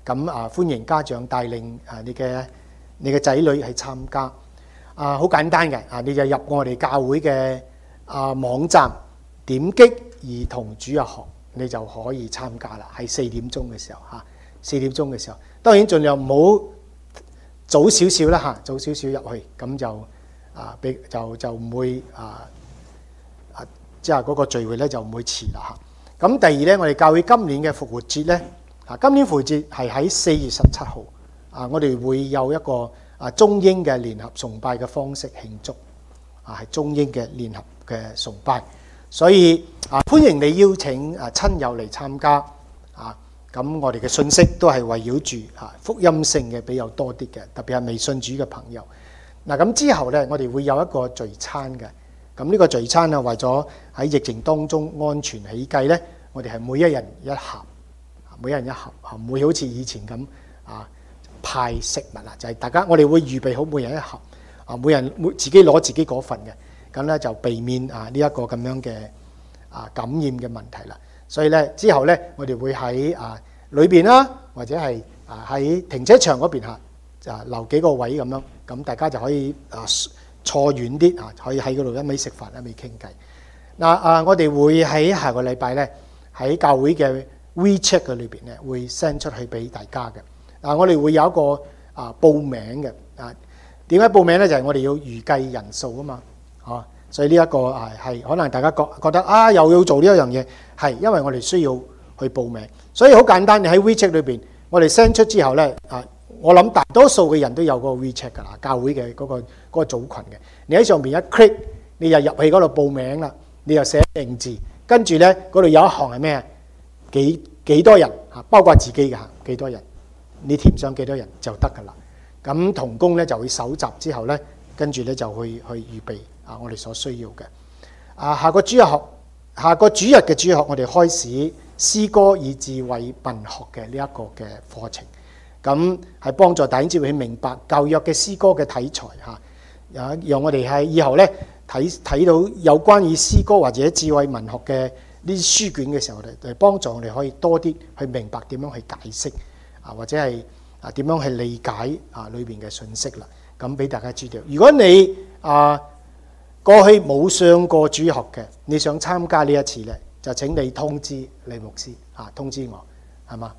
咁啊歡迎家長帶領啊你嘅你嘅仔女去參加。啊，好簡單嘅啊，你就入我哋教會嘅啊網站，點擊兒童主日學，你就可以參加啦。係四點鐘嘅時候嚇，四點鐘嘅時候，當然盡量唔好早少少啦嚇，早少少入去，咁就啊，俾就就唔會啊啊，即係嗰個聚會咧就唔會遲啦嚇。咁第二咧，我哋教會今年嘅復活節咧，啊，今年復活節係喺四月十七號，啊，我哋會有一個啊中英嘅聯合崇拜嘅方式慶祝，啊，係中英嘅聯合嘅崇拜，所以啊歡迎你邀請啊親友嚟參加啊。咁我哋嘅信息都係圍繞住啊福音性嘅比較多啲嘅，特別係未信主嘅朋友。嗱，咁之後咧，我哋會有一個聚餐嘅。咁呢個聚餐啊，為咗喺疫情當中安全起計咧，我哋係每一人一盒，每一人一盒，唔會好似以前咁啊派食物啦，就係大家我哋會預備好每人一盒，啊每人每自己攞自己嗰份嘅，咁咧就避免啊呢一個咁樣嘅啊感染嘅問題啦。所以咧之後咧，我哋會喺啊裏邊啦，或者係啊喺停車場嗰邊嚇，啊留幾個位咁樣，咁大家就可以啊坐遠啲啊，可以喺嗰度一味食飯一味傾偈。嗱啊，我哋會喺下個禮拜咧喺教會嘅 WeChat 嘅裏邊咧會 send 出去俾大家嘅。嗱，我哋會有一個啊報名嘅啊，點解報名咧？就係我哋要預計人數啊嘛，啊。所以呢一個啊係可能大家覺覺得啊又要做呢一樣嘢，係因為我哋需要去報名，所以好簡單。你喺 WeChat 裏邊，我哋 send 出之後咧啊，我諗大多數嘅人都有嗰個 WeChat 噶啦，教會嘅嗰個嗰個組群嘅。你喺上邊一 click，你就入去嗰度報名啦，你就寫名字，跟住咧嗰度有一行係咩啊？幾幾多人啊？包括自己嘅嚇，幾多人？你填上幾多人就得噶啦。咁同工咧就會搜集之後咧，跟住咧就去去預備。啊！我哋所需要嘅啊，下個主日學，下個主日嘅主日學，我哋開始詩歌以智慧文學嘅呢一個嘅課程，咁係幫助弟兄姊妹去明白舊約嘅詩歌嘅題材嚇，啊，讓我哋喺以後咧睇睇到有關於詩歌或者智慧文學嘅呢啲書卷嘅時候咧，嚟幫助我哋可以多啲去明白點樣去解釋啊，或者係啊點樣去理解啊裏邊嘅信息啦。咁俾大家知道，如果你啊〜過去冇上過主學嘅，你想參加呢一次咧，就請你通知李牧師啊，通知我，係嘛？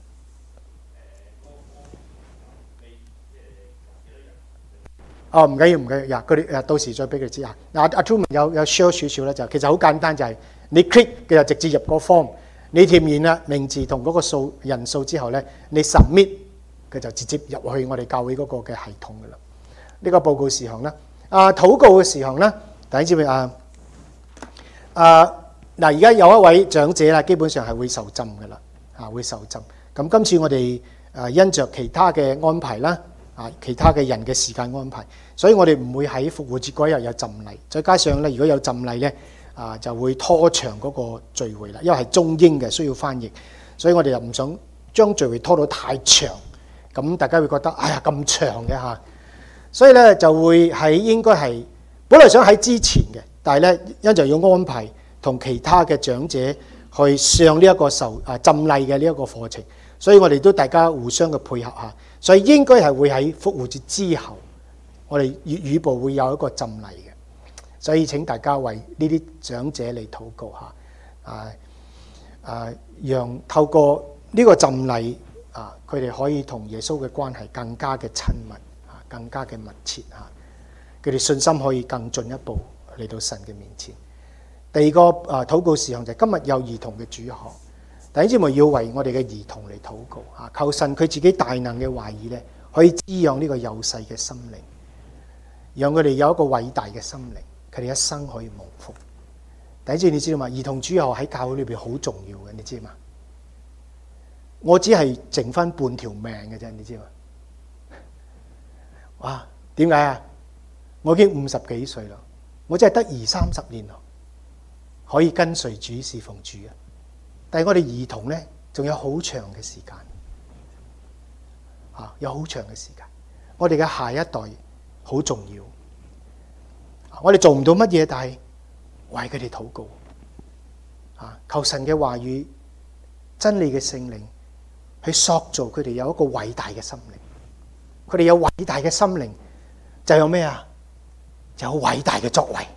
哦，唔緊要，唔緊要，佢哋誒到時再俾佢知啊。嗱，阿 Truman 有有 share 少少咧，就其實好簡單，就係你 click 佢就直接入個 form，你填完啦名字同嗰個數人數之後咧，你 submit 佢就直接入去我哋教會嗰個嘅系統噶啦。呢個報告事項咧。啊，禱告嘅時候咧，大家知唔知啊？啊，嗱，而家有一位長者啦，基本上係會受浸嘅啦，啊，會受浸。咁今次我哋啊，因着其他嘅安排啦，啊，其他嘅人嘅時間安排，所以我哋唔會喺復活節嗰日有浸禮。再加上咧，如果有浸禮咧，啊，就會拖長嗰個聚會啦，因為係中英嘅，需要翻譯，所以我哋又唔想將聚會拖到太長，咁大家會覺得哎呀咁長嘅嚇。所以咧就會喺應該係本來想喺之前嘅，但係咧因就要安排同其他嘅長者去上呢一個受啊浸禮嘅呢一個課程，所以我哋都大家互相嘅配合下，所以應該係會喺復活節之後，我哋粵語部會有一個浸禮嘅，所以請大家為呢啲長者嚟禱告下，啊啊，讓透過呢個浸禮啊，佢哋可以同耶穌嘅關係更加嘅親密。更加嘅密切嚇，佢哋信心可以更進一步嚟到神嘅面前。第二個啊禱告事項就係今日有兒童嘅主學，弟兄姊妹要為我哋嘅兒童嚟禱告嚇，求神佢自己大能嘅話語咧，可以滋養呢個幼細嘅心靈，讓佢哋有一個偉大嘅心靈，佢哋一生可以蒙福。弟兄姊妹你知道嘛？兒童主學喺教會裏邊好重要嘅，你知嘛？我只係剩翻半條命嘅啫，你知嘛？哇！點解啊？我已經五十幾歲啦，我真係得二三十年咯，可以跟隨主侍奉主啊！但係我哋兒童咧，仲有好長嘅時間，啊，有好長嘅時間。我哋嘅下一代好重要，我哋做唔到乜嘢，但係為佢哋禱告，啊，求神嘅話語、真理嘅聖靈去塑造佢哋有一個偉大嘅心靈。佢哋有偉大嘅心靈，就有咩啊？就有偉大嘅作為。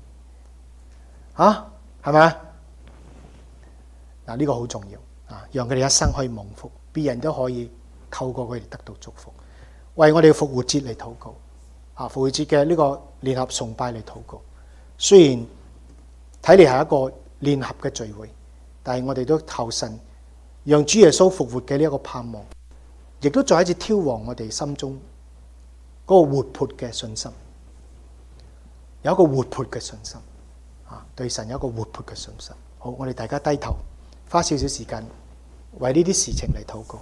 啊，係咪啊？嗱，呢個好重要啊！讓佢哋一生可以蒙福，別人都可以透過佢哋得到祝福。為我哋嘅復活節嚟禱告啊！復活節嘅呢個聯合崇拜嚟禱告。雖然睇嚟係一個聯合嘅聚會，但係我哋都求神讓主耶穌復活嘅呢一個盼望，亦都再一次挑旺我哋心中嗰個活潑嘅信心，有一個活潑嘅信心啊！對神有一個活潑嘅信心。好，我哋大家低頭，花少少時間為呢啲事情嚟禱告。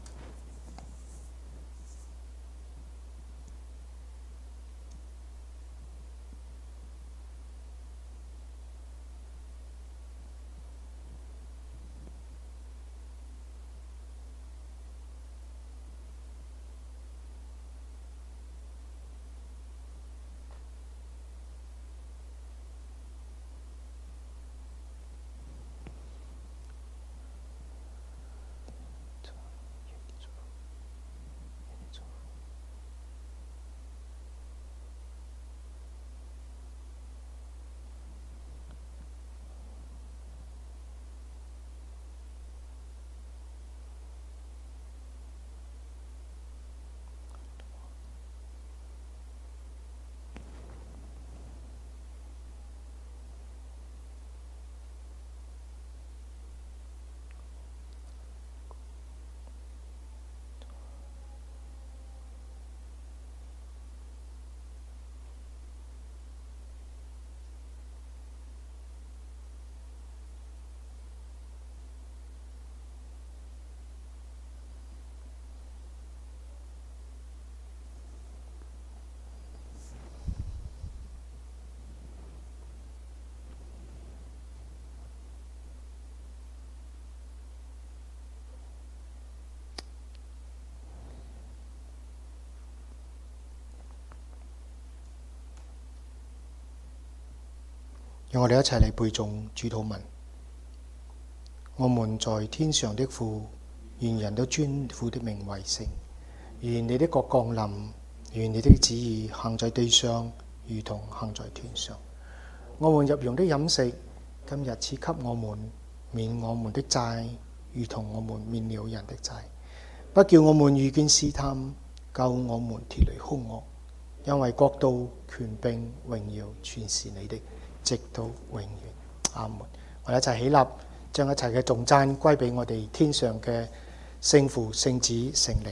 讓我哋一齊嚟背誦主禱文。我們在天上的父，願人都尊父的名為聖。願你的國降臨，願你的旨意行在地上，如同行在天上。我們日用的飲食，今日賜給我們，免我們的債，如同我們免了人的債。不叫我們遇見試探，救我們脫離兇惡。因為國度、權柄、榮耀，全是你的，直到永遠。阿門。我哋一齊起立，將一切嘅頌讚歸俾我哋天上嘅聖父、聖子、聖靈。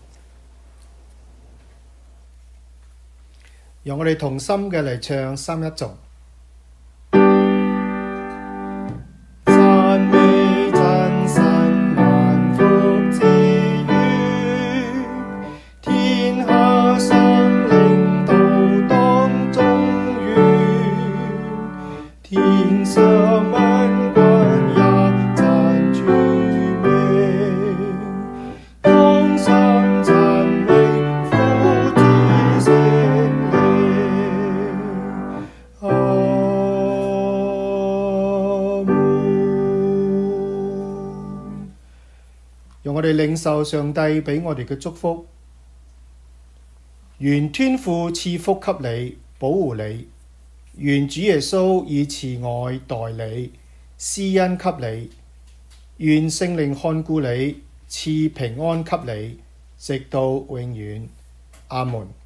讓我哋同心嘅嚟唱三一頌。讚美真神萬福之源，天下生靈都當中願，天上萬軍也讚主名，當心讚美父子聖靈。阿門。讓我哋領受上帝俾我哋嘅祝福。願天父賜福給你，保護你。願主耶穌以慈愛待你，施恩給你。願聖靈看顧你，賜平安給你，直到永遠。阿門。